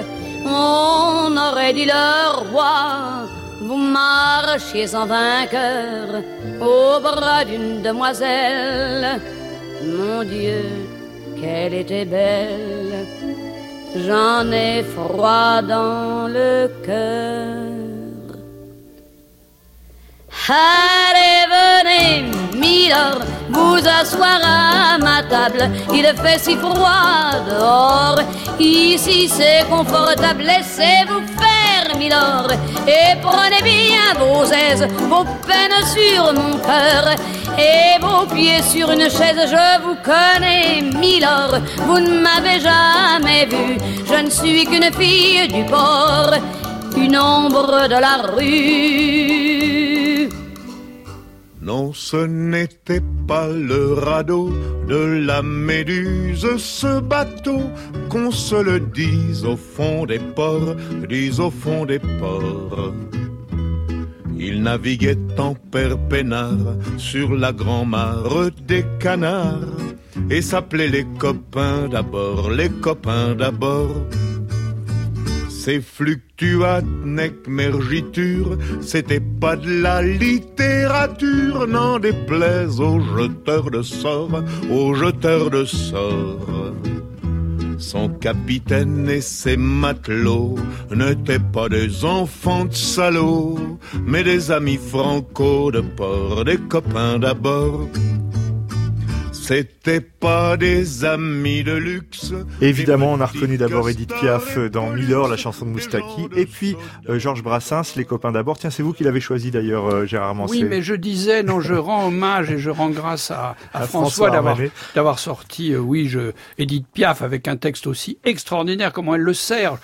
on aurait dit le roi. Vous marchiez en vainqueur au bras d'une demoiselle, mon Dieu, qu'elle était belle. J'en ai froid dans le cœur. Allez, venez, milord, vous asseoir à ma table. Il fait si froid dehors, ici c'est confortable. Laissez-vous faire, milord, et prenez bien vos aises, vos peines sur mon cœur et vos pieds sur une chaise. Je vous connais, milord, vous ne m'avez jamais vu. Je ne suis qu'une fille du port, une ombre de la rue. Non, ce n'était pas le radeau de la Méduse, ce bateau, qu'on se le dise au fond des ports, dise au fond des ports. Il naviguait en père peinard sur la grand-mare des canards et s'appelait les copains d'abord, les copains d'abord. Ces fluctuates nec mergiture, c'était pas de la littérature, n'en déplaise aux jeteurs de sorts, aux jeteurs de sorts. Son capitaine et ses matelots n'étaient pas des enfants de salauds, mais des amis franco de port, des copains d'abord. C'était pas des amis de luxe. Évidemment, on a reconnu d'abord Édith Piaf dans Milord, la chanson de Moustaki, et puis Georges Brassens, Les copains d'abord. Tiens, c'est vous qui l'avez choisi d'ailleurs, Gérard Manset. Oui, mais je disais, non, je rends hommage et je rends grâce à François d'avoir sorti, Édith Piaf avec un texte aussi extraordinaire, comment elle le sort,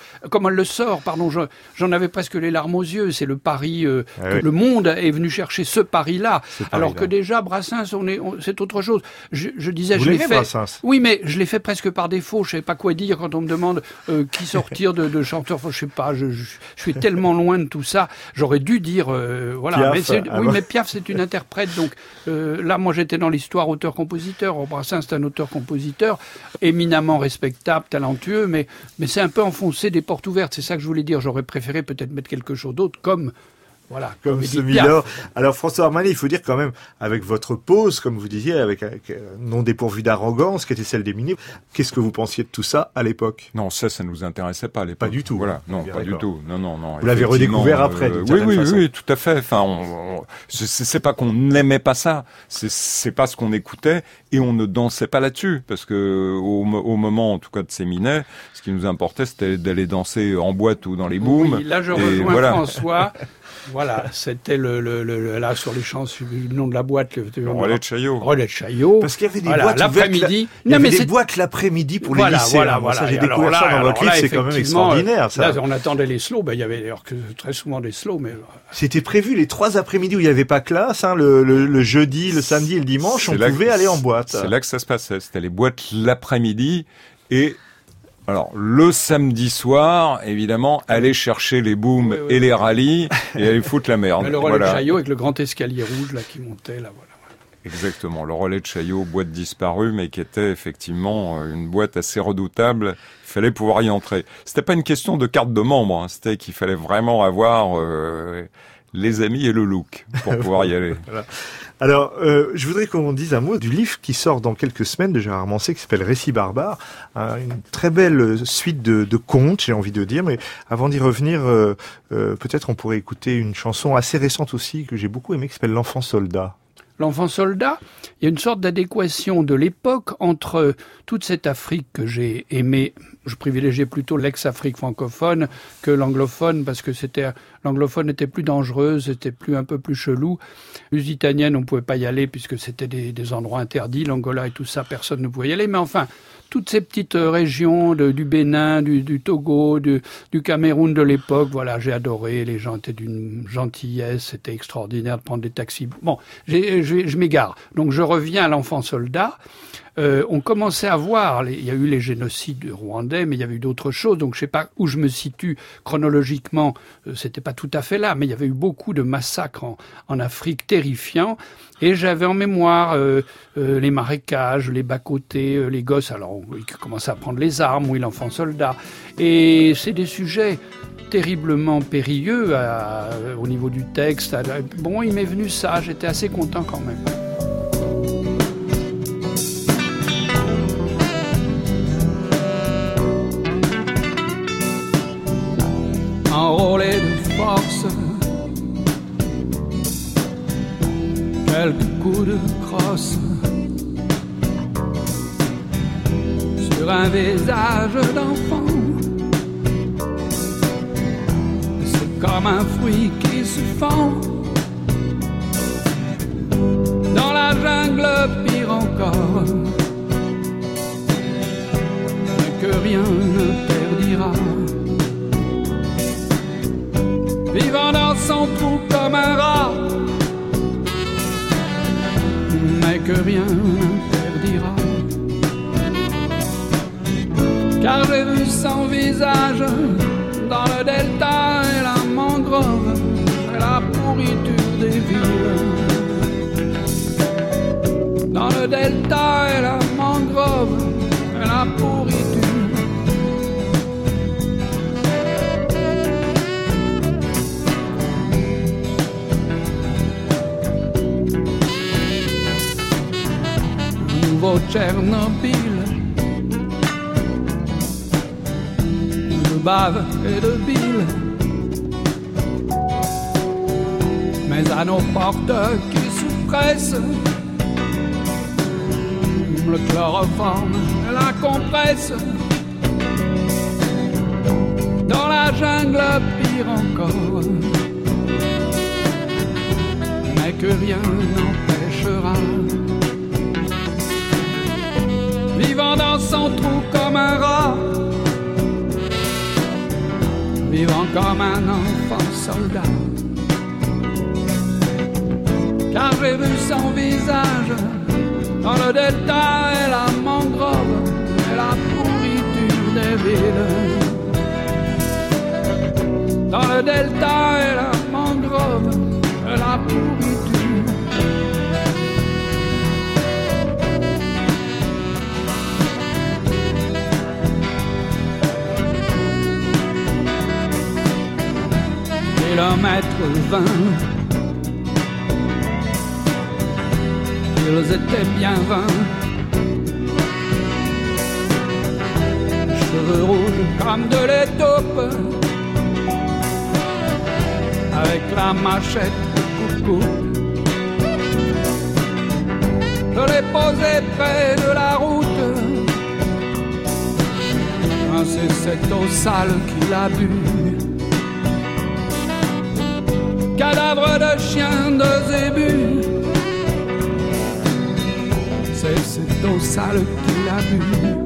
j'en avais presque les larmes aux yeux. C'est le Paris que le monde est venu chercher, ce Paris-là. Alors que déjà, Brassens, c'est autre chose. Je disais, vous je l'ai fait. Brassens. Oui, mais je l'ai fait presque par défaut. Je savais pas quoi dire quand on me demande qui sortir de chanteur. Enfin, je sais pas. Je suis tellement loin de tout ça. J'aurais dû dire voilà. Piaf, mais Piaf, c'est une interprète. Donc là, moi, j'étais dans l'histoire auteur-compositeur. Brassens, c'est un auteur-compositeur éminemment respectable, talentueux, mais c'est un peu enfoncer des portes ouvertes. C'est ça que je voulais dire. J'aurais préféré peut-être mettre quelque chose d'autre, comme ce Milord. Alors François Armanet, il faut dire quand même, avec votre pose, comme vous disiez, avec non dépourvu d'arrogance, qui était celle des Minés, qu'est-ce que vous pensiez de tout ça à l'époque? Non, ça nous intéressait pas à l'époque. Pas du tout. Voilà, non, pas du tout. Non. Vous l'avez redécouvert après, d'une certaine façon. Oui, tout à fait. Enfin, c'est pas qu'on n'aimait pas ça, c'est pas ce qu'on écoutait, et on ne dansait pas là-dessus, parce que au moment, en tout cas, de ces Minets, ce qui nous importait, c'était d'aller danser en boîte ou dans les booms. Oui, là, je rejoins François. Voilà, c'était là sur les champs, le nom de la boîte. Le Relais de Chaillot. Relais de Chaillot. Parce qu'il y avait des boîtes l'après-midi. Il y avait des boîtes l'après-midi pour les lycéens. Ça, j'ai découvert ça dans votre livre, c'est quand même extraordinaire, ça. Là, on attendait les slows, il y avait d'ailleurs très souvent des slows, mais... C'était prévu les 3 après-midi où il n'y avait pas classe, le jeudi, le samedi et le dimanche, on pouvait aller en boîte. C'est là que ça se passait, c'était les boîtes l'après-midi et... Alors, le samedi soir, évidemment, aller chercher les booms et les rallyes et aller foutre la merde. Le Relais de Chaillot avec le grand escalier rouge là qui montait là, voilà. Exactement, le Relais de Chaillot, boîte disparue, mais qui était effectivement une boîte assez redoutable. Il fallait pouvoir y entrer. C'était pas une question de carte de membre, c'était qu'il fallait vraiment avoir les amis et le look pour pouvoir y aller. Voilà. Alors, je voudrais qu'on dise un mot du livre qui sort dans quelques semaines de Gérard Manset, qui s'appelle Récits barbares, une très belle suite de contes, j'ai envie de dire, mais avant d'y revenir, peut-être on pourrait écouter une chanson assez récente aussi, que j'ai beaucoup aimée, qui s'appelle L'Enfant Soldat. L'Enfant Soldat, il y a une sorte d'adéquation de l'époque entre toute cette Afrique que j'ai aimée. Je privilégiais plutôt l'ex-Afrique francophone que l'anglophone, parce que l'anglophone était plus dangereuse, c'était un peu plus chelou. Lusitanienne, on ne pouvait pas y aller puisque c'était des endroits interdits. L'Angola et tout ça, personne ne pouvait y aller. Mais enfin, toutes ces petites régions du Bénin, du Togo, du Cameroun de l'époque, voilà, j'ai adoré. Les gens étaient d'une gentillesse, c'était extraordinaire de prendre des taxis. Bon, je m'égare. Donc je reviens à l'Enfant Soldat. On commençait à voir, il y a eu les génocides rwandais, mais il y avait eu d'autres choses, donc je sais pas où je me situe chronologiquement, c'était pas tout à fait là, mais il y avait eu beaucoup de massacres en Afrique terrifiants, et j'avais en mémoire les marécages, les bas-côtés, les gosses, alors ils commençaient à prendre les armes, oui, l'enfant soldat, et c'est des sujets terriblement périlleux au niveau du texte. Bon, il m'est venu ça, j'étais assez content quand même. force, quelques coups de crosse sur un visage d'enfant. C'est comme un fruit qui se fend dans la jungle, pire encore, mais que rien n'interdira. Vivant dans son trou comme un rat, mais que rien n'interdira. Car j'ai vu son visage dans le delta et la mangrove et la pourriture des villes. Dans le delta et la mangrove et la pourriture. Nouveau Tchernobyl, de bave et de bile, mais à nos portes qui se pressent, le chloroforme et la compresse. Dans la jungle, pire encore, mais que rien n'empêchera. Vivant dans son trou comme un rat, vivant comme un enfant soldat. Car j'ai vu son visage dans le delta et la mangrove et la pourriture des villes. Dans le delta et la mangrove et la pourriture. Kilomètre 20, ils étaient bien 20. Cheveux rouges comme de l'étaupe, avec la machette coucou. Je l'ai posé près de la route. Ah, c'est cette eau sale qu'il a bu. Cadavre de chien de zébu. C'est cette eau sale qu'il a bu.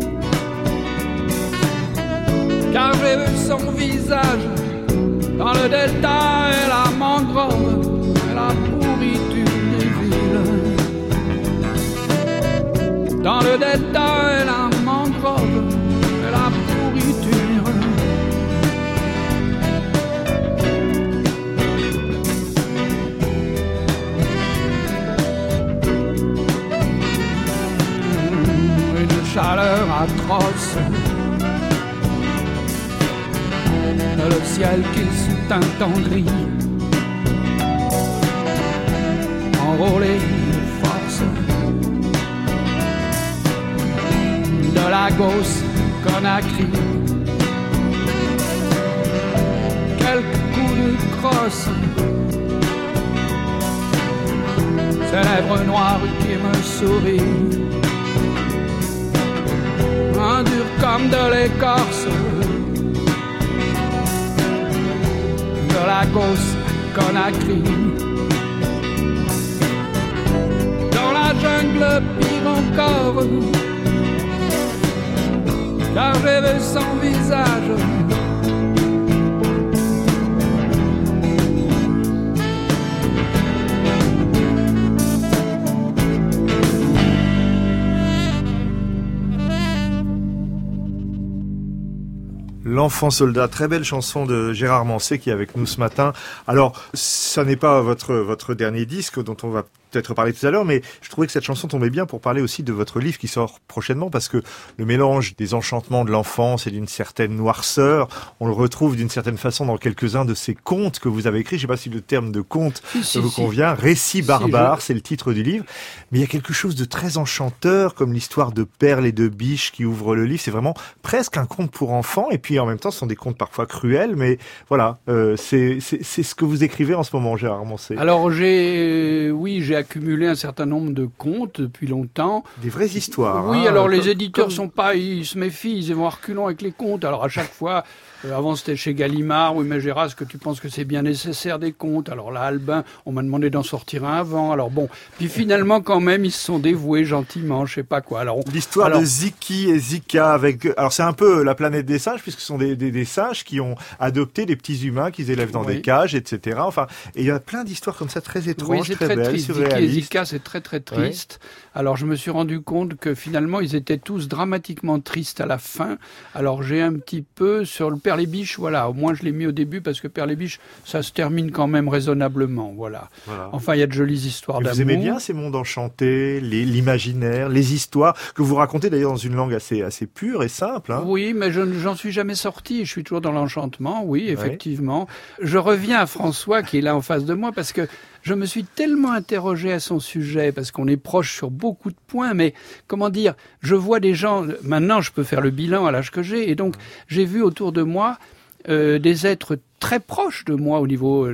Car j'ai vu son visage dans le delta et la mangrove et la pourriture des villes. Dans le delta et la mangrove et la pourriture. Chaleur atroce, le ciel qui se teint en gris, enrôlé de force, de la Gausse Conakry, quelques coups de crosse, ses lèvres noires qui me sourient. Dur comme de l'écorce de la Gausse Conakry. Dans la jungle, pire encore, car j'ai vu son visage. L'enfant soldat, très belle chanson de Gérard Manset qui est avec nous ce matin. Alors, ça n'est pas votre dernier disque dont on va peut-être parler tout à l'heure, mais je trouvais que cette chanson tombait bien pour parler aussi de votre livre qui sort prochainement, parce que le mélange des enchantements de l'enfance et d'une certaine noirceur, on le retrouve d'une certaine façon dans quelques-uns de ces contes que vous avez écrits. Je ne sais pas si le terme de conte vous convient. Récit barbare, c'est le titre du livre. Mais il y a quelque chose de très enchanteur, comme l'histoire de Perle et de Biche qui ouvre le livre. C'est vraiment presque un conte pour enfants, et puis en même temps, ce sont des contes parfois cruels, mais voilà, c'est ce que vous écrivez en ce moment, Gérard Manset. Alors j'ai accumulé un certain nombre de contes depuis longtemps. Des vraies histoires. Oui, alors les éditeurs ils se méfient, ils vont reculons avec les contes. Alors à chaque fois, avant c'était chez Gallimard, oui mais Gérard, est-ce que tu penses que c'est bien nécessaire des contes? Alors là, Albin, on m'a demandé d'en sortir un avant. Alors bon, puis finalement quand même, ils se sont dévoués gentiment, je sais pas quoi. Alors l'histoire de Ziki et Zika avec. Alors c'est un peu la planète des singes, puisque ce sont des singes qui ont adopté des petits humains qu'ils élèvent dans des cages, etc. Enfin, et il y a plein d'histoires comme ça très étranges, c'est très belles, triste. Ziki et Zika, c'est très très triste. Ouais. Alors je me suis rendu compte que finalement ils étaient tous dramatiquement tristes à la fin. Alors j'ai un petit peu sur le Perle et Biche, voilà, au moins je l'ai mis au début parce que Perle et Biche, ça se termine quand même raisonnablement, voilà. Enfin il y a de jolies histoires d'amour. Vous aimez bien ces mondes enchantés, l'imaginaire, les histoires que vous racontez d'ailleurs dans une langue assez pure et simple. Hein. Oui, mais j'en suis jamais sorti. Je suis toujours dans l'enchantement, oui, effectivement. Je reviens à François qui est là en face de moi parce que je me suis tellement interrogé à son sujet, parce qu'on est proche sur beaucoup de points, mais comment dire, je vois des gens, maintenant je peux faire le bilan à l'âge que j'ai, et donc j'ai vu autour de moi des êtres très proches de moi au niveau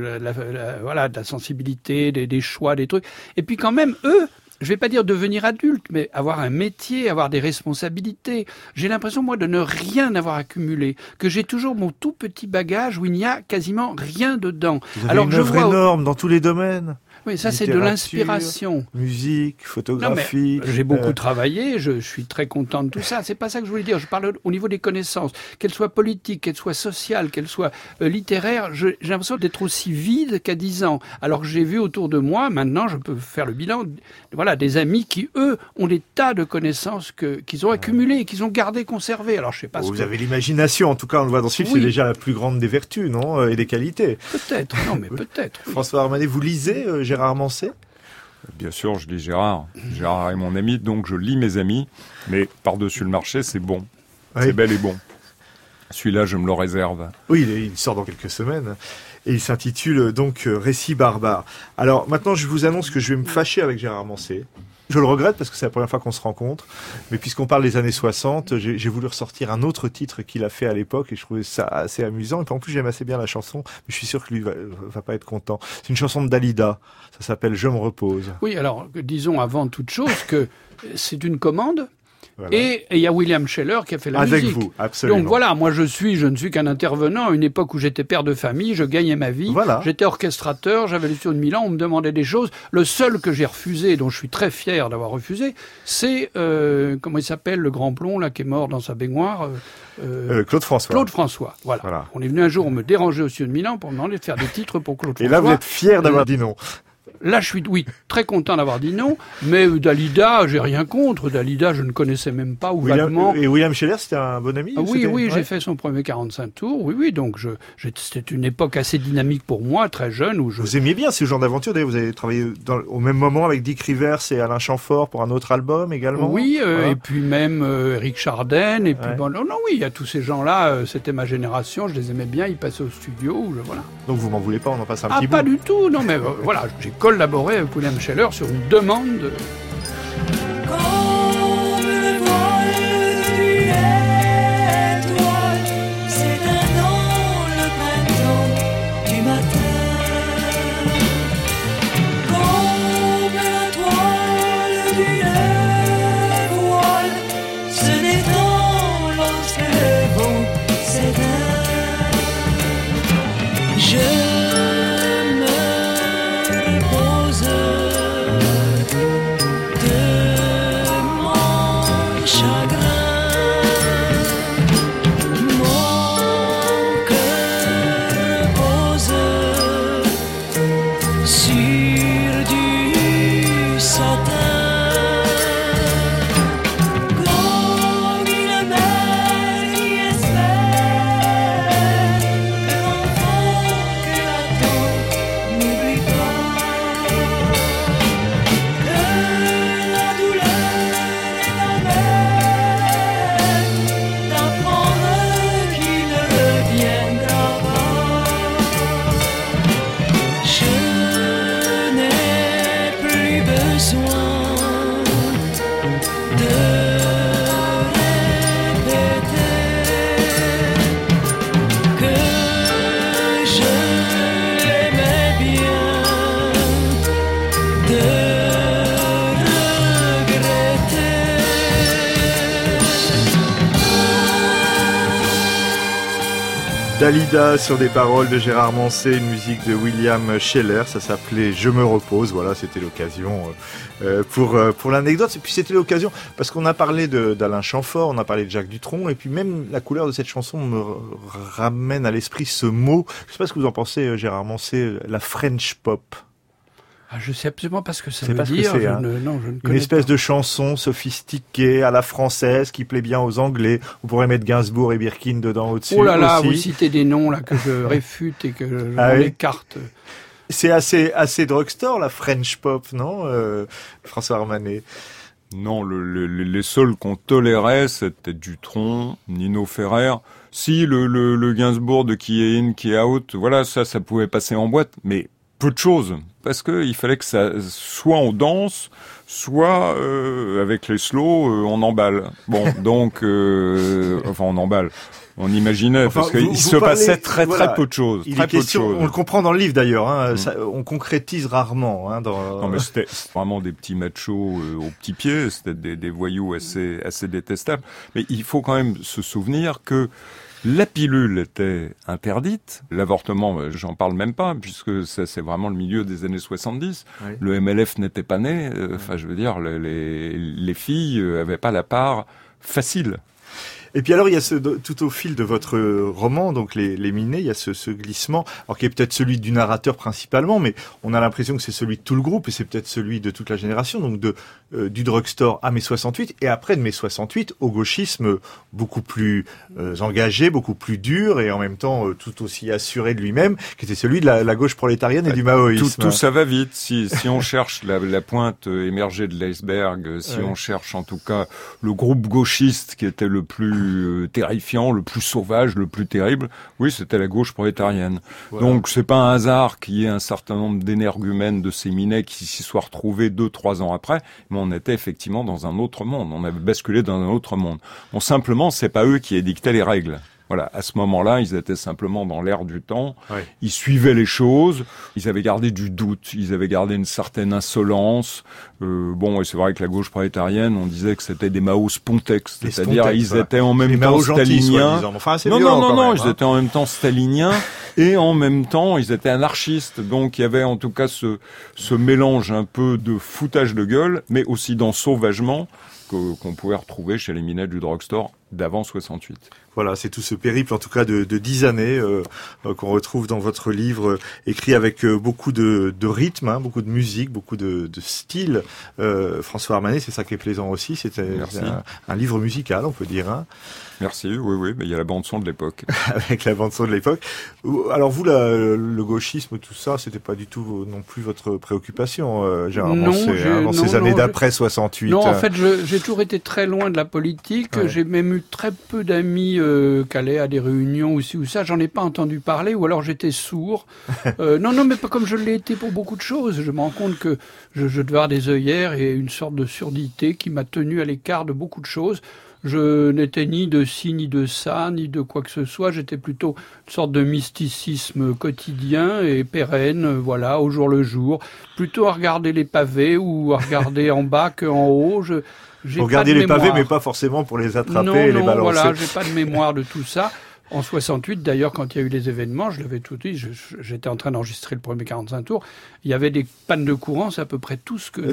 de la sensibilité, des choix, des trucs, et puis quand même eux, je vais pas dire devenir adulte, mais avoir un métier, avoir des responsabilités. J'ai l'impression, moi, de ne rien avoir accumulé, que j'ai toujours mon tout petit bagage où il n'y a quasiment rien dedans. Vous avez une œuvre énorme dans tous les domaines. Oui, ça c'est de l'inspiration. Musique, photographie. J'ai beaucoup travaillé, je suis très content de tout ça. C'est pas ça que je voulais dire. Je parle au niveau des connaissances, qu'elles soient politiques, qu'elles soient sociales, qu'elles soient littéraires. J'ai l'impression d'être aussi vide qu'à 10 ans. Alors que j'ai vu autour de moi, maintenant je peux faire le bilan, voilà, des amis qui, eux, ont des tas de connaissances qu'ils ont accumulées, qu'ils ont gardées, conservées. Alors je sais pas. Vous avez l'imagination, en tout cas on le voit dans ce film, c'est déjà la plus grande des vertus, non, et des qualités. Peut-être, non mais peut-être. Oui. François Armanet, vous lisez Gérard Manset ? Bien sûr, je lis Gérard. Gérard est mon ami, donc je lis mes amis. Mais par-dessus le marché, c'est bon. Oui. C'est bel et bon. Celui-là, je me le réserve. Oui, il sort dans quelques semaines. Et il s'intitule donc Récit barbare. Alors maintenant, je vous annonce que je vais me fâcher avec Gérard Manset. Je le regrette parce que c'est la première fois qu'on se rencontre. Mais puisqu'on parle des années 60, j'ai voulu ressortir un autre titre qu'il a fait à l'époque et je trouvais ça assez amusant. Et puis en plus, j'aime assez bien la chanson, mais je suis sûr que lui va pas être content. C'est une chanson de Dalida. Ça s'appelle Je me repose. Oui, alors disons avant toute chose que c'est une commande. Voilà. Et il y a William Scheller qui a fait la musique. Avec vous, absolument. Donc voilà, moi je ne suis qu'un intervenant. À une époque où j'étais père de famille, je gagnais ma vie. Voilà. J'étais orchestrateur, j'avais le studio de Milan, on me demandait des choses. Le seul que j'ai refusé, dont je suis très fier d'avoir refusé, c'est, comment il s'appelle, le grand blond là qui est mort dans sa baignoire Claude François. Claude François, voilà. On est venu un jour me déranger au studio de Milan pour me demander de faire des titres pour Claude François. Et là, vous êtes fier d'avoir dit non. Là, je suis, très content d'avoir dit non, mais Dalida, j'ai rien contre. Dalida, je ne connaissais même pas ou vaguement. Et William Scheller, c'était un bon ami? Oui, j'ai fait son premier 45 tours. Oui, donc c'était une époque assez dynamique pour moi, très jeune. Vous aimiez bien ce genre d'aventure, d'ailleurs, vous avez travaillé au même moment avec Dick Rivers et Alain Chamfort pour un autre album également? Oui, et puis même Eric Chardin, et puis oui, il y a tous ces gens-là, c'était ma génération, je les aimais bien, ils passaient au studio, voilà. Donc vous m'en voulez pas, on en passe un petit bout? Pas du tout, non mais voilà, j'ai collaboré avec William Scheller sur une demande. Dalida sur des paroles de Gérard Manset, une musique de William Scheller, ça s'appelait Je me repose, voilà, c'était l'occasion pour l'anecdote. Et puis c'était l'occasion, parce qu'on a parlé d'Alain Chamfort, on a parlé de Jacques Dutronc, et puis même la couleur de cette chanson me ramène à l'esprit ce mot, je sais pas ce que vous en pensez Gérard Manset, la French pop. Ah, je sais absolument pas ce que ça veut dire. C'est, hein. Une espèce de chanson sophistiquée à la française qui plaît bien aux Anglais. Vous pourrez mettre Gainsbourg et Birkin dedans au-dessus. Oh là là, aussi. vous citez des noms là que je réfute et que je écarte. C'est assez drugstore la French pop, non, François Armanet? Non, les seuls qu'on tolérait, c'était Dutronc, Nino Ferrer. Si le Gainsbourg de Key In, Key Out, voilà, ça pouvait passer en boîte, mais peu de choses, parce que il fallait que ça soit on danse, soit avec les slows on emballe. Bon, donc enfin on emballe. On imaginait parce qu'il se passait très peu de choses. Très peu de choses. On le comprend dans le livre d'ailleurs. Hein, ça, on concrétise rarement. Hein, Non mais c'était vraiment des petits machos aux petits pieds. C'était des voyous assez détestables. Mais il faut quand même se souvenir que la pilule était interdite. L'avortement, j'en parle même pas, puisque ça, c'est vraiment le milieu des années 70. Oui. Le MLF n'était pas né. Enfin, je veux dire, les filles avaient pas la part facile. Et puis alors, il y a tout au fil de votre roman, donc les Minets, il y a ce glissement, alors qui est peut-être celui du narrateur principalement, mais on a l'impression que c'est celui de tout le groupe, et c'est peut-être celui de toute la génération, donc du drugstore à mai 68, et après de mai 68, au gauchisme beaucoup plus engagé, beaucoup plus dur, et en même temps tout aussi assuré de lui-même, qui était celui de la gauche prolétarienne et du maoïsme. Tout ça va vite. Si on cherche la pointe émergée de l'iceberg, si on cherche en tout cas le groupe gauchiste qui était le plus terrifiant, le plus sauvage, le plus terrible, oui, c'était la gauche prolétarienne. Voilà. Donc c'est pas un hasard qu'il y ait un certain nombre d'énergumènes de ces Minets qui s'y soient retrouvés 2-3 ans après, mais on était effectivement dans un autre monde, on avait basculé dans un autre monde. Bon, simplement, c'est pas eux qui édictaient les règles. Voilà, à ce moment-là, ils étaient simplement dans l'air du temps. Ouais. Ils suivaient les choses. Ils avaient gardé du doute. Ils avaient gardé une certaine insolence. Bon, et c'est vrai que la gauche prolétarienne, on disait que c'était des Mao Spontex, c'est-à-dire ils étaient en même temps staliniens. Enfin, non, ils étaient en même temps staliniens et en même temps ils étaient anarchistes. Donc il y avait en tout cas ce mélange un peu de foutage de gueule, mais aussi d'ensauvagement qu'on pouvait retrouver chez les Minets du drugstore d'avant 68. Voilà, c'est tout ce périple, en tout cas de 10 années, qu'on retrouve dans votre livre, écrit avec beaucoup de rythme, hein, beaucoup de musique, beaucoup de style. François Armanet, c'est ça qui est plaisant aussi, c'était un livre musical, on peut dire. Hein. Merci, oui, mais il y a la bande-son de l'époque. Avec la bande-son de l'époque. Alors vous, le gauchisme, tout ça, c'était pas du tout non plus votre préoccupation, Gérard Manset, dans ces années d'après 68. Non, en fait, j'ai toujours été très loin de la politique. Ouais. J'ai même eu très peu d'amis qui allaient à des réunions ou ci ou ça. J'en ai pas entendu parler, ou alors j'étais sourd. Non, mais pas comme je l'ai été pour beaucoup de choses. Je me rends compte que je devais avoir des œillères et une sorte de surdité qui m'a tenu à l'écart de beaucoup de choses. Je n'étais ni de ci, ni de ça, ni de quoi que ce soit. J'étais plutôt une sorte de mysticisme quotidien et pérenne, voilà, au jour le jour. Plutôt à regarder les pavés ou à regarder en bas qu'en haut. Regardez les pavés, mais pas forcément pour les attraper et les balancer. Voilà, j'ai pas de mémoire de tout ça. En 68, d'ailleurs, quand il y a eu les événements, je l'avais tout dit, j'étais en train d'enregistrer le premier 45 tours, il y avait des pannes de courant, c'est à peu près tout ce que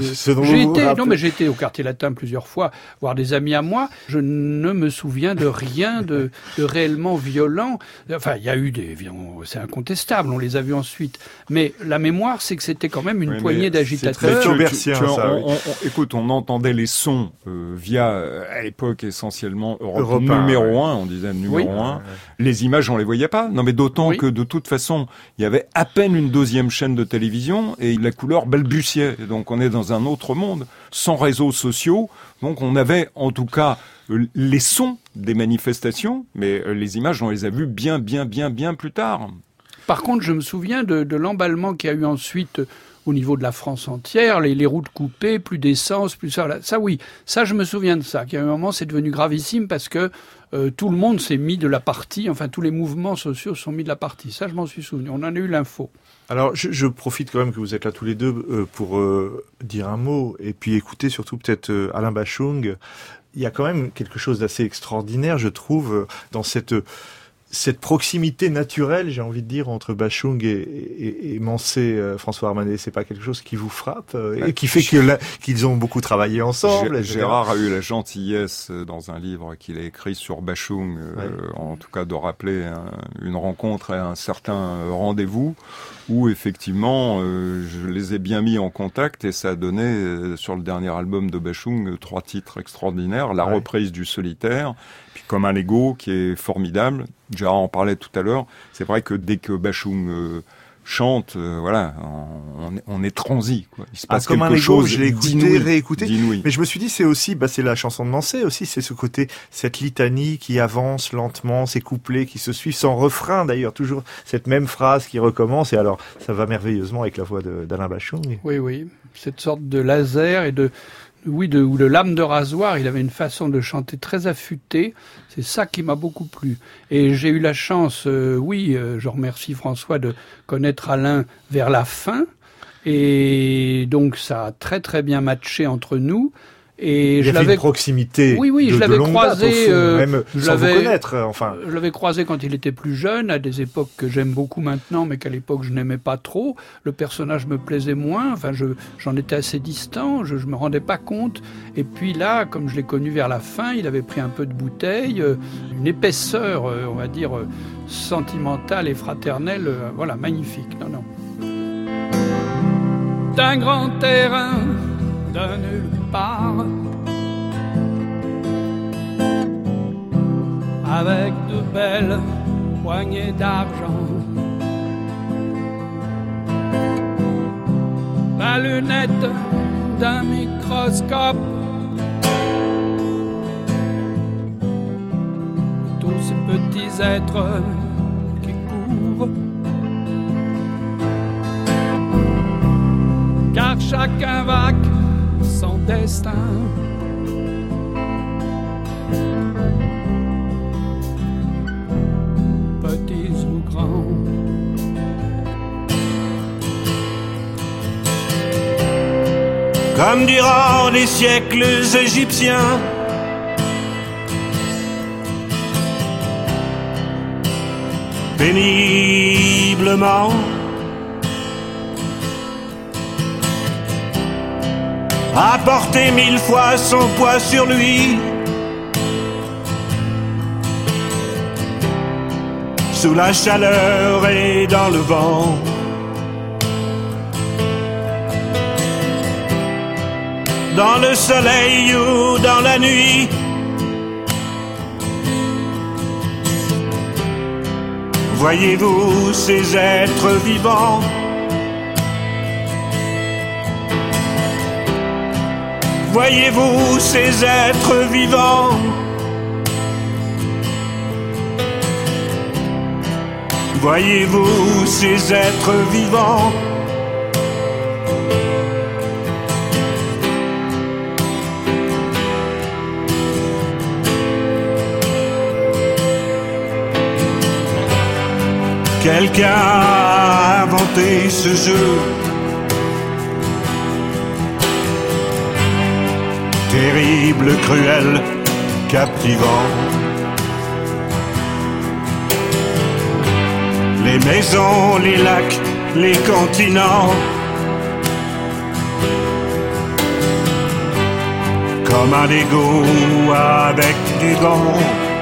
j'ai été au Quartier Latin plusieurs fois, voir des amis à moi, je ne me souviens de rien de réellement violent. Enfin, il y a eu c'est incontestable, on les a vus ensuite, mais la mémoire, c'est que c'était quand même une poignée d'agitateurs. C'est très écoute, on entendait les sons via, à l'époque, essentiellement Europe numéro 1, on disait numéro 1. Les images, on les voyait pas. Non, mais d'autant que de toute façon, il y avait à peine une deuxième chaîne de télévision et la couleur balbutiait. Donc on est dans un autre monde, sans réseaux sociaux. Donc on avait en tout cas les sons des manifestations, mais les images, on les a vues bien plus tard. Par contre, je me souviens de l'emballement qu'il y a eu ensuite au niveau de la France entière, les routes coupées, plus d'essence, plus ça. Ça oui, ça je me souviens de ça. Qu'à un moment, c'est devenu gravissime parce que tout le monde s'est mis de la partie, enfin tous les mouvements sociaux sont mis de la partie. Ça, je m'en suis souvenu. On en a eu l'info. Alors, je profite quand même que vous êtes là tous les deux pour dire un mot et puis écouter surtout peut-être Alain Bachung. Il y a quand même quelque chose d'assez extraordinaire, je trouve, dans cette cette proximité naturelle, j'ai envie de dire, entre Bashung et Mansé, François Armanet, c'est pas quelque chose qui vous frappe et qui fait qu'ils ont beaucoup travaillé ensemble. Gérard a eu la gentillesse dans un livre qu'il a écrit sur Bashung, en tout cas de rappeler une rencontre et un certain rendez-vous où effectivement je les ai bien mis en contact et ça a donné sur le dernier album de Bashung 3 titres extraordinaires, la reprise du Solitaire, puis Comme un Lego qui est formidable. Gérard en parlait tout à l'heure. C'est vrai que dès que Bashung chante, on est transi, quoi. Il se passe Comme quelque un Lego, chose. je l'ai écouté, réécouté. D'inouï. Mais je me suis dit, c'est aussi, c'est la chanson de Mansé aussi, c'est ce côté, cette litanie qui avance lentement, ces couplets qui se suivent sans refrain d'ailleurs, toujours cette même phrase qui recommence. Et alors, ça va merveilleusement avec la voix d'Alain Bashung. Oui, cette sorte de laser et ou de lame de rasoir. Il avait une façon de chanter très affûtée. C'est ça qui m'a beaucoup plu. Et j'ai eu la chance, je remercie François de connaître Alain vers la fin. Et donc ça a très très bien matché entre nous. Et il y avait une proximité. Oui, je l'avais croisé, même sans vous connaître, enfin. Je l'avais croisé quand il était plus jeune, à des époques que j'aime beaucoup maintenant, mais qu'à l'époque je n'aimais pas trop. Le personnage me plaisait moins. Enfin, j'en étais assez distant. Je me rendais pas compte. Et puis là, comme je l'ai connu vers la fin, il avait pris un peu de bouteille, une épaisseur, on va dire, sentimentale et fraternelle. Magnifique. Non. D'un grand terrain, d'un nulle part, avec de belles poignées d'argent, la lunette d'un microscope, tous ces petits êtres qui courent, car chacun vaque son destin. Petits ou grands. Comme durant les siècles égyptiens, péniblement, a porté 1000 fois son poids sur lui, sous la chaleur et dans le vent. Dans le soleil ou dans la nuit, voyez-vous ces êtres vivants? Voyez-vous ces êtres vivants? Voyez-vous ces êtres vivants? Quelqu'un a inventé ce jeu, terrible, cruel, captivant. Les maisons, les lacs, les continents, comme un Lego avec des gants.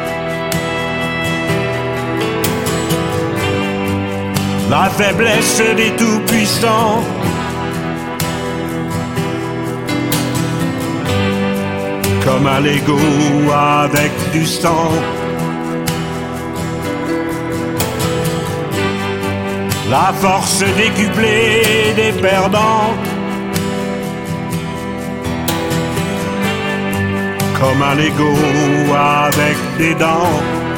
La faiblesse des tout-puissants, comme un Lego avec du sang. La force décuplée des perdants, comme un Lego avec des dents.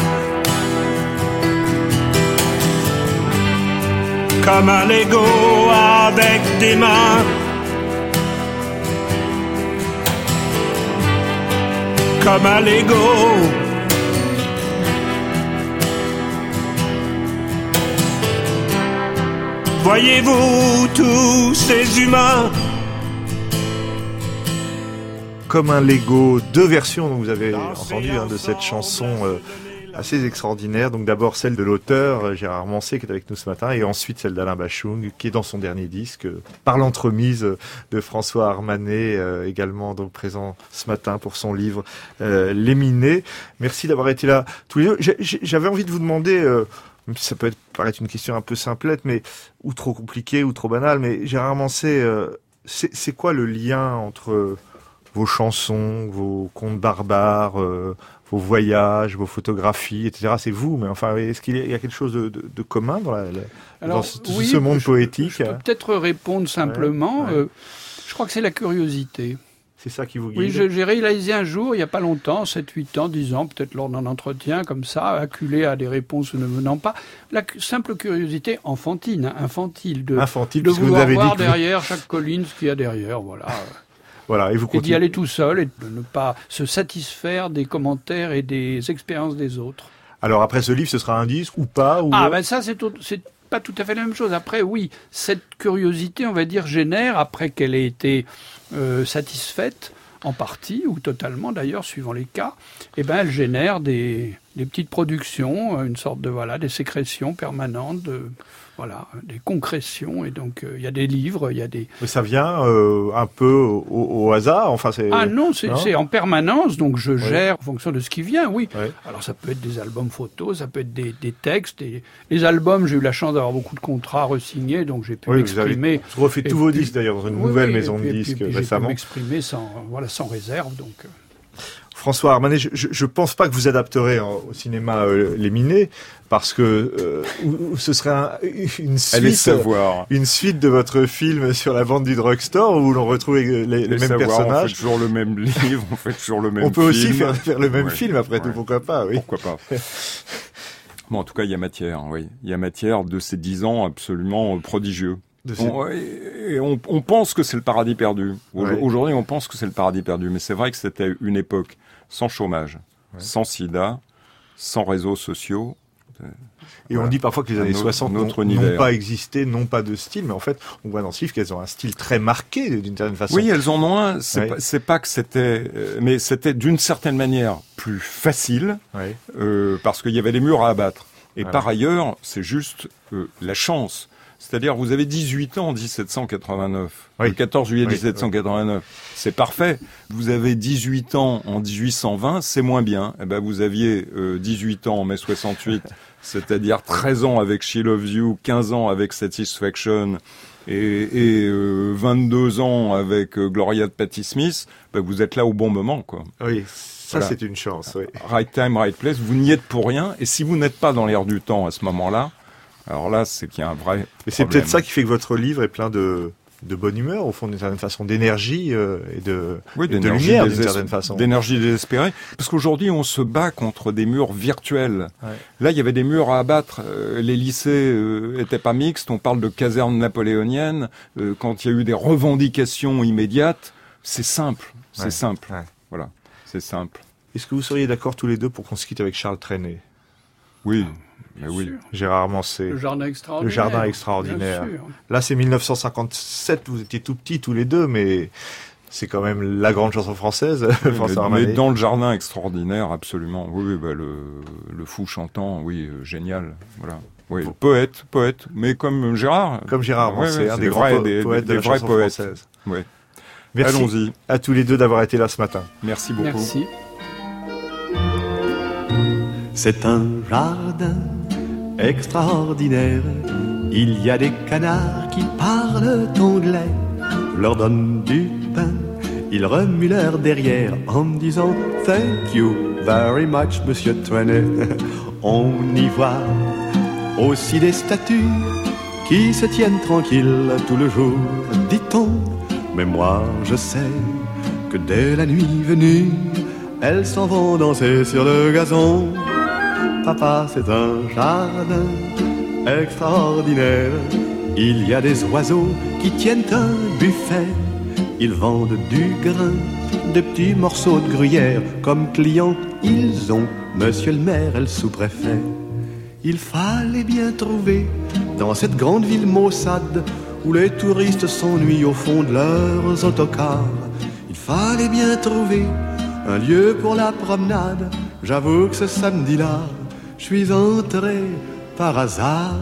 Comme un Lego avec des mains, comme un Lego. Voyez-vous tous ces humains? Comme un Lego, 2 versions dont vous avez entendu de cette chanson assez extraordinaires. Donc d'abord celle de l'auteur Gérard Manset qui est avec nous ce matin, et ensuite celle d'Alain Bachung qui est dans son dernier disque, par l'entremise de François Armanet, également donc présent ce matin pour son livre Les Minés. Merci d'avoir été là tous les deux. J'avais envie de vous demander, même si ça peut paraître une question un peu simplette, mais ou trop compliquée ou trop banale, mais Gérard Manset, c'est quoi le lien entre vos chansons, vos contes barbares, vos voyages, vos photographies, etc. C'est vous, mais enfin, est-ce qu'il y a quelque chose de commun dans ce monde poétique? Je peux peut-être répondre simplement. Ouais. Je crois que c'est la curiosité. C'est ça qui vous guide? Oui, j'ai réalisé un jour, il n'y a pas longtemps, 7, 8 ans, 10 ans, peut-être lors d'un entretien comme ça, acculé à des réponses ne venant pas. La simple curiosité infantile de vouloir voir derrière chaque colline ce qu'il y a derrière, voilà. Voilà, et d'y aller tout seul et de ne pas se satisfaire des commentaires et des expériences des autres. Alors après ce livre, ce sera un disque ou pas Ça, c'est pas tout à fait la même chose. Après, oui, cette curiosité, on va dire, génère, après qu'elle ait été satisfaite, en partie, ou totalement d'ailleurs, suivant les cas, elle génère des petites productions, une sorte de, des sécrétions permanentes, des concrétions, et donc il y a des livres, il y a des... Mais ça vient un peu au hasard, enfin c'est... Ah non, c'est en permanence, donc je gère en fonction de ce qui vient, oui. Oui. Alors ça peut être des albums photos, ça peut être des textes, les albums, j'ai eu la chance d'avoir beaucoup de contrats re-signés, donc j'ai pu m'exprimer. Vous avez refait tous vos disques d'ailleurs dans une nouvelle maison de disques récemment. J'ai pu m'exprimer sans réserve, donc... François Armanet, je pense pas que vous adapterez au cinéma Les Minés, parce que ce serait une suite de votre film sur la vente du drugstore où l'on retrouve les mêmes personnages. On fait toujours le même livre, on fait toujours le même film. On peut aussi faire le même film après tout, pourquoi pas, oui. Pourquoi pas. Bon, en tout cas, il y a matière, oui. Il y a matière de ces 10 ans absolument prodigieux. On pense que c'est le paradis perdu. Aujourd'hui, on pense que c'est le paradis perdu, mais c'est vrai que c'était une époque sans chômage, sans sida, sans réseaux sociaux. Et on dit parfois que les années 60 n'ont pas existé, n'ont pas de style, mais en fait, on voit dans ce livre qu'elles ont un style très marqué d'une certaine façon. Oui, elles en ont un. C'est pas que c'était, mais c'était d'une certaine manière plus facile, parce qu'il y avait des murs à abattre. Et par ailleurs, c'est juste la chance. C'est-à-dire, vous avez 18 ans en 1789, le 14 juillet 1789, c'est parfait. Vous avez 18 ans en 1820, c'est moins bien. Vous aviez 18 ans en mai 68, c'est-à-dire 13 ans avec She Loves You, 15 ans avec Satisfaction et 22 ans avec Gloria de Patti Smith. Vous êtes là au bon moment, quoi. Oui. Ça, c'est une chance, oui. Right time, right place. Vous n'y êtes pour rien. Et si vous n'êtes pas dans l'air du temps à ce moment-là, alors là, c'est qu'il y a un vrai problème. Et c'est peut-être ça qui fait que votre livre est plein de bonne humeur, au fond, d'une certaine façon, d'énergie et de lumière, d'une certaine façon. D'énergie désespérée. Parce qu'aujourd'hui, on se bat contre des murs virtuels. Ouais. Là, il y avait des murs à abattre. Les lycées étaient pas mixtes. On parle de casernes napoléoniennes. Quand il y a eu des revendications immédiates, c'est simple. C'est simple. Ouais. Voilà. C'est simple. Est-ce que vous seriez d'accord tous les deux pour qu'on se quitte avec Charles Trenet? Oui. Mais oui. Gérard Manset. Le jardin extraordinaire. Le jardin extraordinaire. Là, c'est 1957, vous étiez tout petits tous les deux, mais c'est quand même la grande chanson française. Mais dans le jardin extraordinaire, absolument. Oui, le fou chantant, oui, génial. Voilà. Oui, poète, mais comme Gérard. Comme Gérard Manset, un des grands poètes de la chanson française. Oui. Merci Allons-y. À tous les deux d'avoir été là ce matin. Merci beaucoup. Merci. C'est un jardin extraordinaire. Il y a des canards qui parlent anglais. Je leur donne du pain, ils remuent leur derrière en me disant thank you very much, monsieur Trenet. On y voit aussi des statues qui se tiennent tranquilles tout le jour, dit-on. Mais moi je sais que dès la nuit venue, elles s'en vont danser sur le gazon. Papa, c'est un jardin extraordinaire. Il y a des oiseaux qui tiennent un buffet. Ils vendent du grain, des petits morceaux de gruyère. Comme clients, ils ont monsieur le maire et le sous-préfet. Il fallait bien trouver dans cette grande ville maussade où les touristes s'ennuient au fond de leurs autocars. Il fallait bien trouver un lieu pour la promenade. J'avoue que ce samedi-là, suis entré par hasard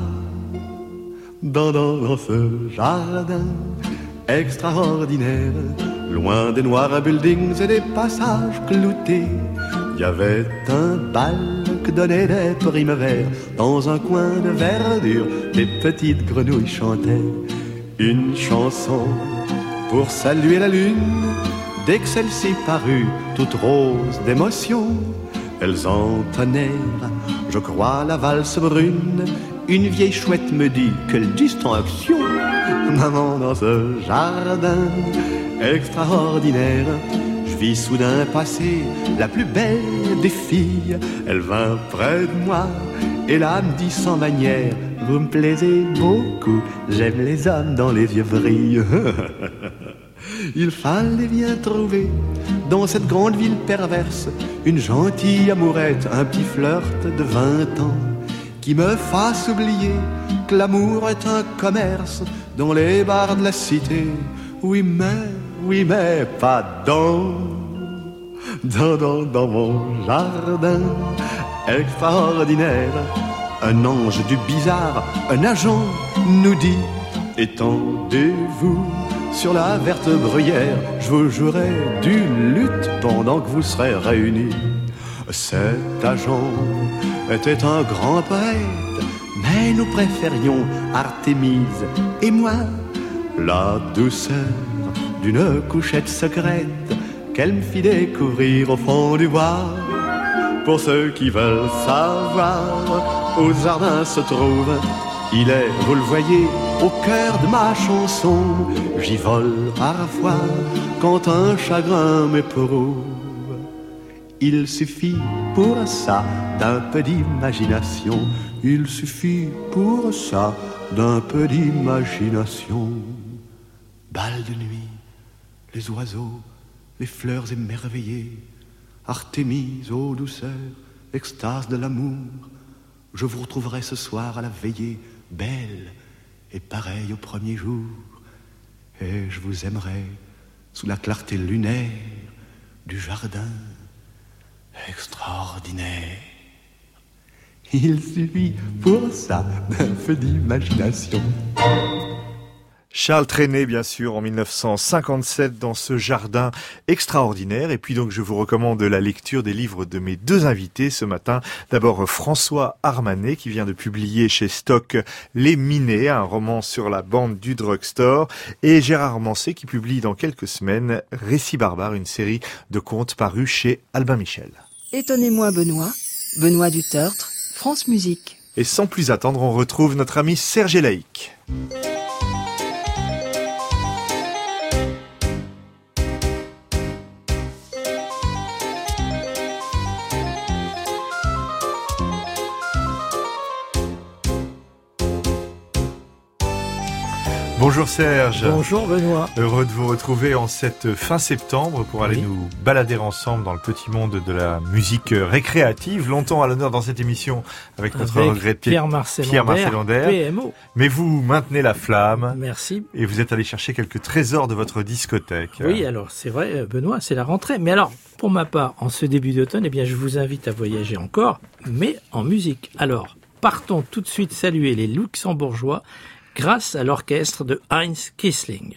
dans ce jardin extraordinaire, loin des noirs buildings et des passages cloutés. Il y avait un bal que donnaient des primevères. Dans un coin de verdure, des petites grenouilles chantaient une chanson pour saluer la lune. Dès que celle-ci parut, toute rose d'émotion, elles entonnèrent, je crois, la valse brune. Une vieille chouette me dit, quelle distinction, maman, dans ce jardin extraordinaire. Je vis soudain passer la plus belle des filles. Elle vint près de moi et là me dit sans manière, vous me plaisez beaucoup, j'aime les hommes dont les yeux brillent. Il fallait bien trouver dans cette grande ville perverse une gentille amourette, un petit flirt de 20 ans qui me fasse oublier que l'amour est un commerce dans les bars de la cité. Oui mais pas dans mon jardin extraordinaire. Un ange du bizarre, un agent nous dit, étendez-vous sur la verte bruyère, je vous jouerai d'une lutte pendant que vous serez réunis. Cet agent était un grand poète, mais nous préférions Artémise et moi la douceur d'une couchette secrète qu'elle me fit découvrir au fond du bois. Pour ceux qui veulent savoir où le jardin se trouve, il est, vous le voyez, au cœur de ma chanson. J'y vole parfois quand un chagrin m'éprouve. Il suffit pour ça d'un peu d'imagination. Il suffit pour ça d'un peu d'imagination. Bal de nuit, les oiseaux, les fleurs émerveillées, Artémise, ô douceur, extase de l'amour. Je vous retrouverai ce soir à la veillée, belle et pareille au premier jour. Et je vous aimerai sous la clarté lunaire du jardin extraordinaire. Il suffit pour ça d'un peu d'imagination. Charles Trenet, bien sûr, en 1957, dans ce jardin extraordinaire. Et puis donc, je vous recommande la lecture des livres de mes deux invités ce matin. D'abord, François Armanet, qui vient de publier chez Stock Les Minés, un roman sur la bande du drugstore. Et Gérard Manset, qui publie dans quelques semaines Récits barbares, une série de contes parus chez Albin Michel. Étonnez-moi Benoît du Tertre, France Musique. Et sans plus attendre, on retrouve notre ami Serge Laïc. Bonjour Serge. Bonjour Benoît. Heureux de vous retrouver en cette fin septembre pour aller nous balader ensemble dans le petit monde de la musique récréative. Longtemps à l'honneur dans cette émission avec notre regretté Pierre-Marcel Lander, PMO. Mais vous maintenez la flamme. Merci. Et vous êtes allé chercher quelques trésors de votre discothèque. Oui, alors c'est vrai Benoît, c'est la rentrée. Mais alors, pour ma part, en ce début d'automne, eh bien, je vous invite à voyager encore, mais en musique. Alors, partons tout de suite saluer les Luxembourgeois grâce à l'orchestre de Heinz Kissling.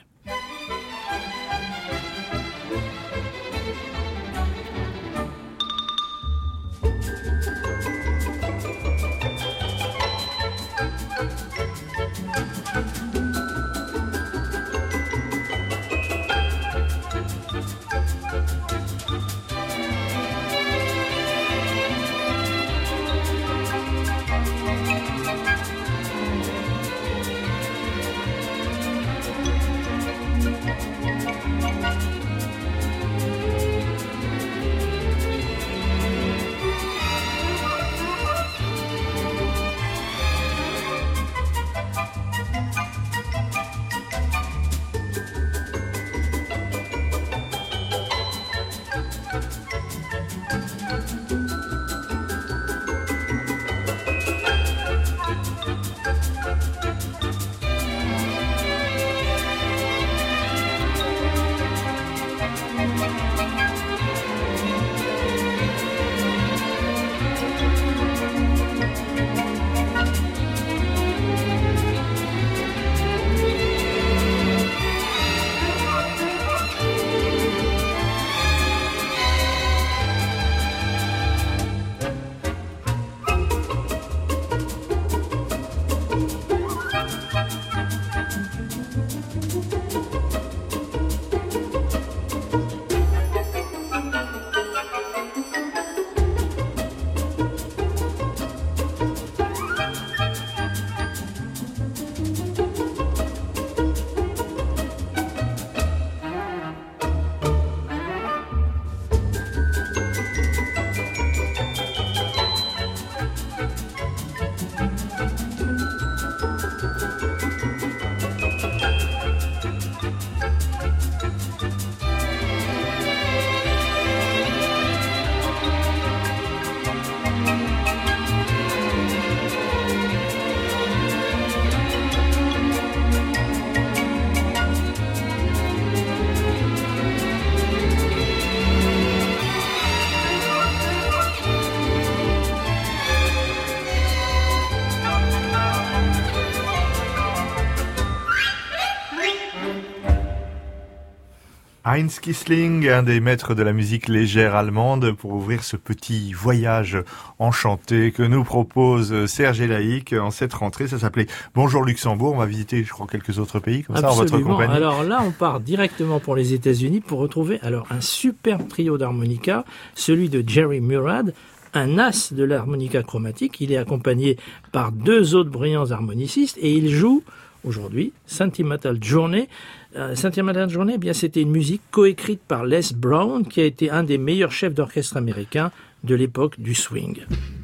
Heinz Kissling, un des maîtres de la musique légère allemande, pour ouvrir ce petit voyage enchanté que nous propose Serge et Laïc en cette rentrée. Ça s'appelait Bonjour Luxembourg. On va visiter, je crois, quelques autres pays comme ça en votre compagnie. Alors là, on part directement pour les États-Unis pour retrouver un superbe trio d'harmonica, celui de Jerry Murad, un as de l'harmonica chromatique. Il est accompagné par 2 autres brillants harmonicistes et il joue aujourd'hui Sentimental Journey. Sentimental Journey, eh bien, c'était une musique coécrite par Les Brown, qui a été un des meilleurs chefs d'orchestre américains de l'époque du swing.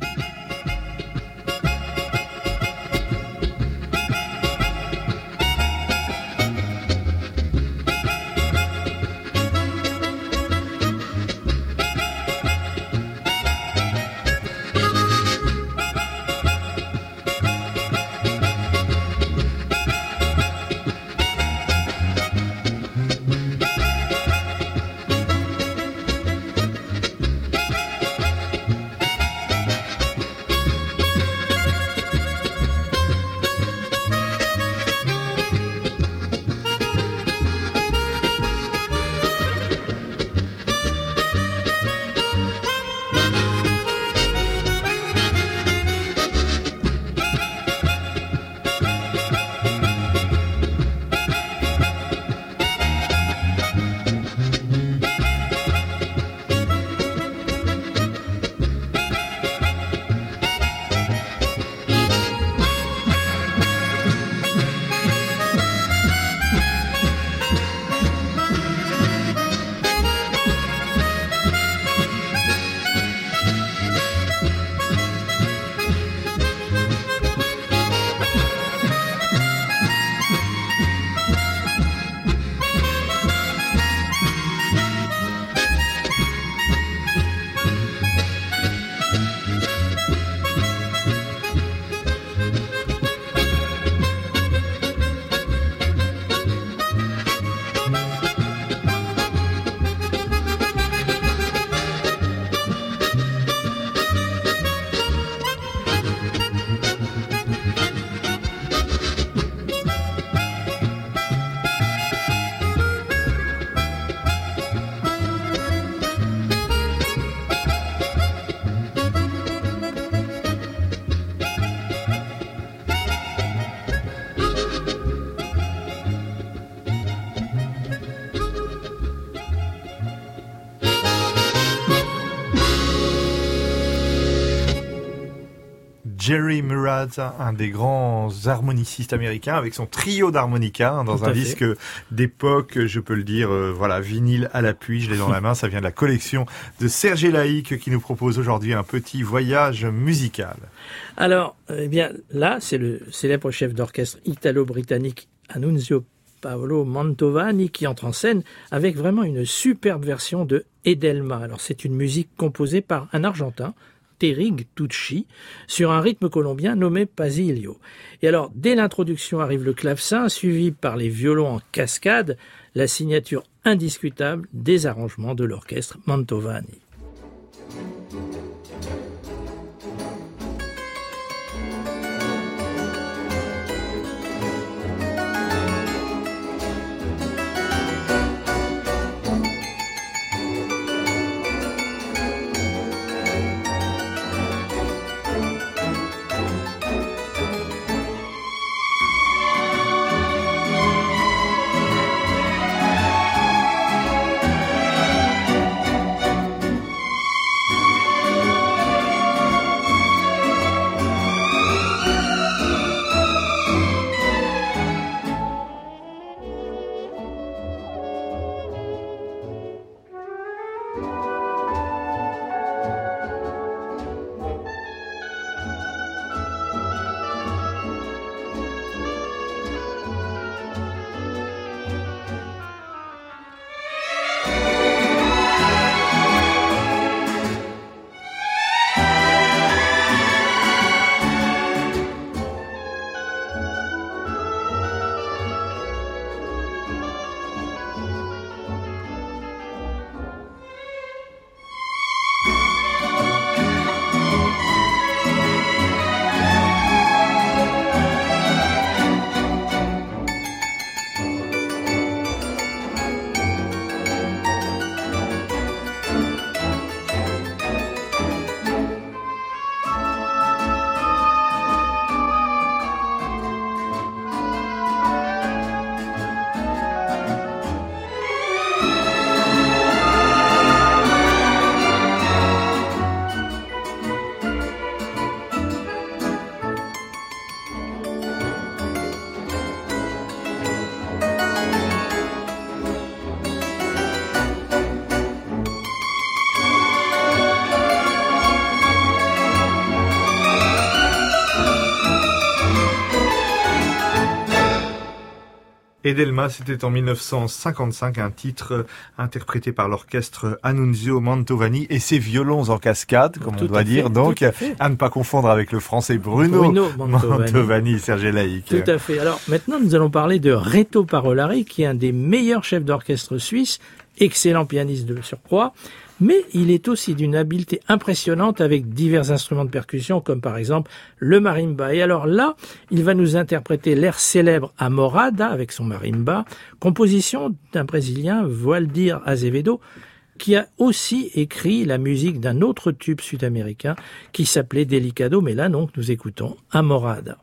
Jerry Murad, un des grands harmonicistes américains, avec son trio d'harmonica dans un disque d'époque, je peux le dire, vinyle à l'appui, je l'ai dans la main, ça vient de la collection de Serge et Laïc qui nous propose aujourd'hui un petit voyage musical. Alors, eh bien, là, c'est le célèbre chef d'orchestre italo-britannique Annunzio Paolo Mantovani qui entre en scène avec vraiment une superbe version de Edelma. Alors, c'est une musique composée par un Argentin, Terig Tucci, sur un rythme colombien nommé Pasillo. Et alors, dès l'introduction arrive le clavecin, suivi par les violons en cascade, la signature indiscutable des arrangements de l'orchestre Mantovani. Edelma, c'était en 1955, un titre interprété par l'orchestre Annunzio Mantovani et ses violons en cascade, comme on doit dire, donc à ne pas confondre avec le français Bruno Mantovani, Serge Laïc. Tout à fait. Alors maintenant, nous allons parler de Reto Parolari, qui est un des meilleurs chefs d'orchestre suisses, excellent pianiste de surcroît, mais il est aussi d'une habileté impressionnante avec divers instruments de percussion, comme par exemple le marimba. Et alors là, il va nous interpréter l'air célèbre Amorada avec son marimba, composition d'un Brésilien, Valdir Azevedo, qui a aussi écrit la musique d'un autre tube sud-américain qui s'appelait Delicado. Mais là, donc, nous écoutons Amorada.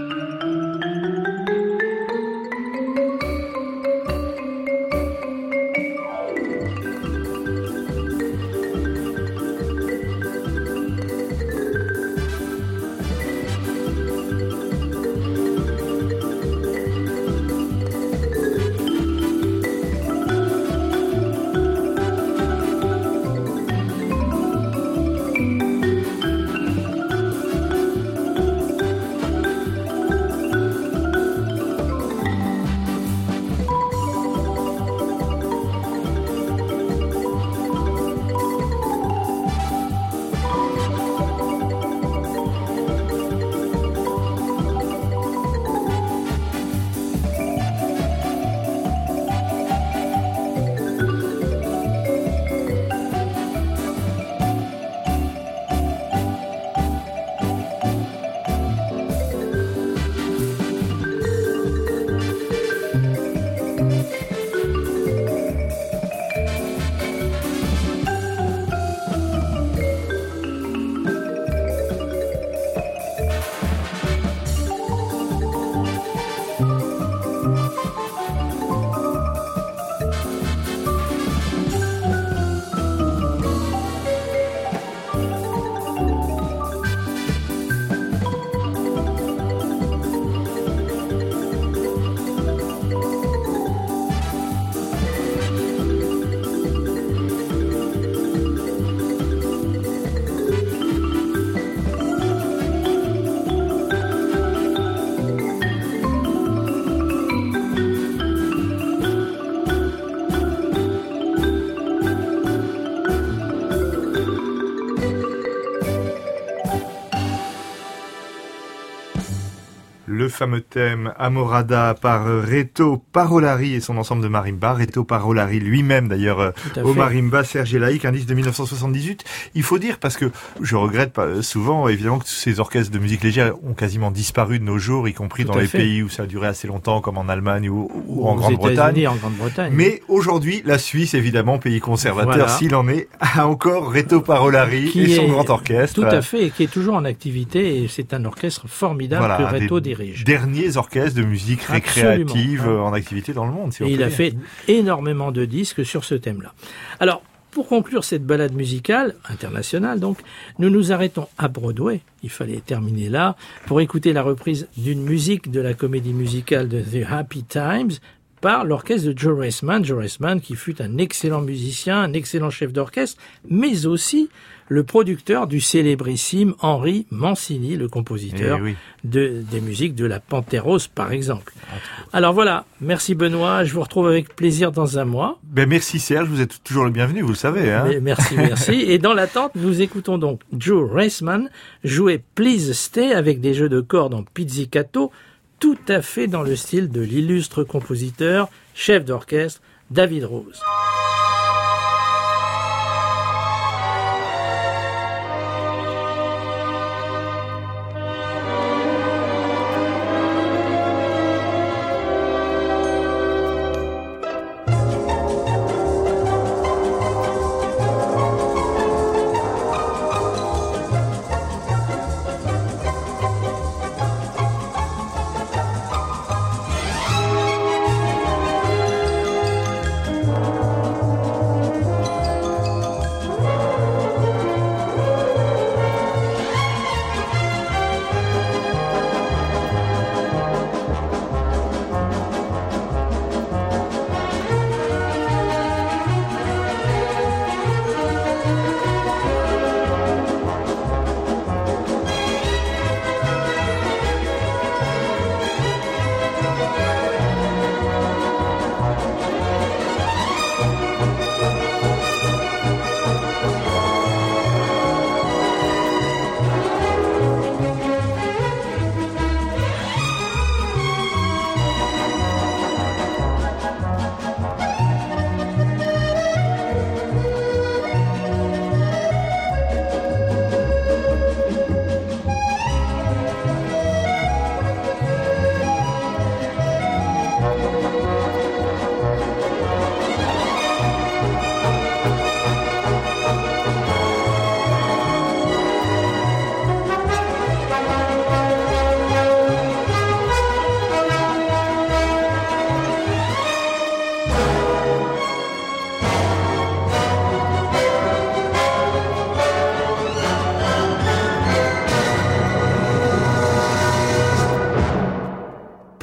Le fameux thème Amorada par Reto Parolari et son ensemble de marimba. Reto Parolari lui-même d'ailleurs au marimba, Serge Laïc, un disque de 1978. Il faut dire, parce que je regrette souvent évidemment que ces orchestres de musique légère ont quasiment disparu de nos jours, y compris dans les pays où ça a duré assez longtemps, comme en Allemagne ou en Grande-Bretagne. Mais aujourd'hui, la Suisse, évidemment, pays conservateur, s'il en est, a encore Reto Parolari et son grand orchestre. Tout à fait, et qui est toujours en activité, et c'est un orchestre formidable que Reto dirige. Derniers orchestres de musique récréative en activité dans le monde. Et il a fait énormément de disques sur ce thème-là. Alors, pour conclure cette balade musicale, internationale donc, nous nous arrêtons à Broadway, il fallait terminer là, pour écouter la reprise d'une musique de la comédie musicale de The Happy Times par l'orchestre de Joe Reisman. Joe Reisman qui fut un excellent musicien, un excellent chef d'orchestre, mais aussi le producteur du célébrissime Henry Mancini, le compositeur des musiques de la Panthère Rose, par exemple. Alors voilà, merci Benoît, je vous retrouve avec plaisir dans un mois. Merci Serge, vous êtes toujours le bienvenu, vous le savez. Hein. Merci. Et dans l'attente, nous écoutons donc Joe Reisman jouer Please Stay avec des jeux de cordes en pizzicato, tout à fait dans le style de l'illustre compositeur, chef d'orchestre, David Rose.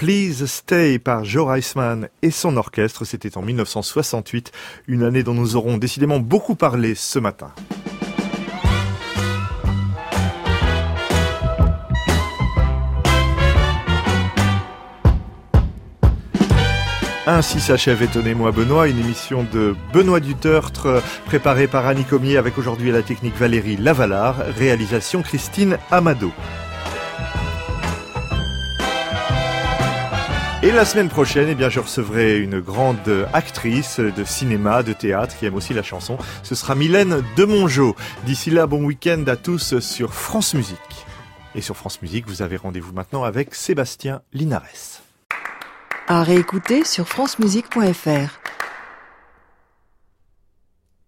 Please Stay par Joe Reisman et son orchestre. C'était en 1968, une année dont nous aurons décidément beaucoup parlé ce matin. Ainsi s'achève Étonnez-moi Benoît, une émission de Benoît Dutertre, préparée par Annie Comier avec aujourd'hui à la technique Valérie Lavalard, réalisation Christine Amado. Et la semaine prochaine, eh bien, je recevrai une grande actrice de cinéma, de théâtre, qui aime aussi la chanson. Ce sera Mylène Demongeot. D'ici là, bon week-end à tous sur France Musique. Et sur France Musique, vous avez rendez-vous maintenant avec Sébastien Linares. À réécouter sur francemusique.fr.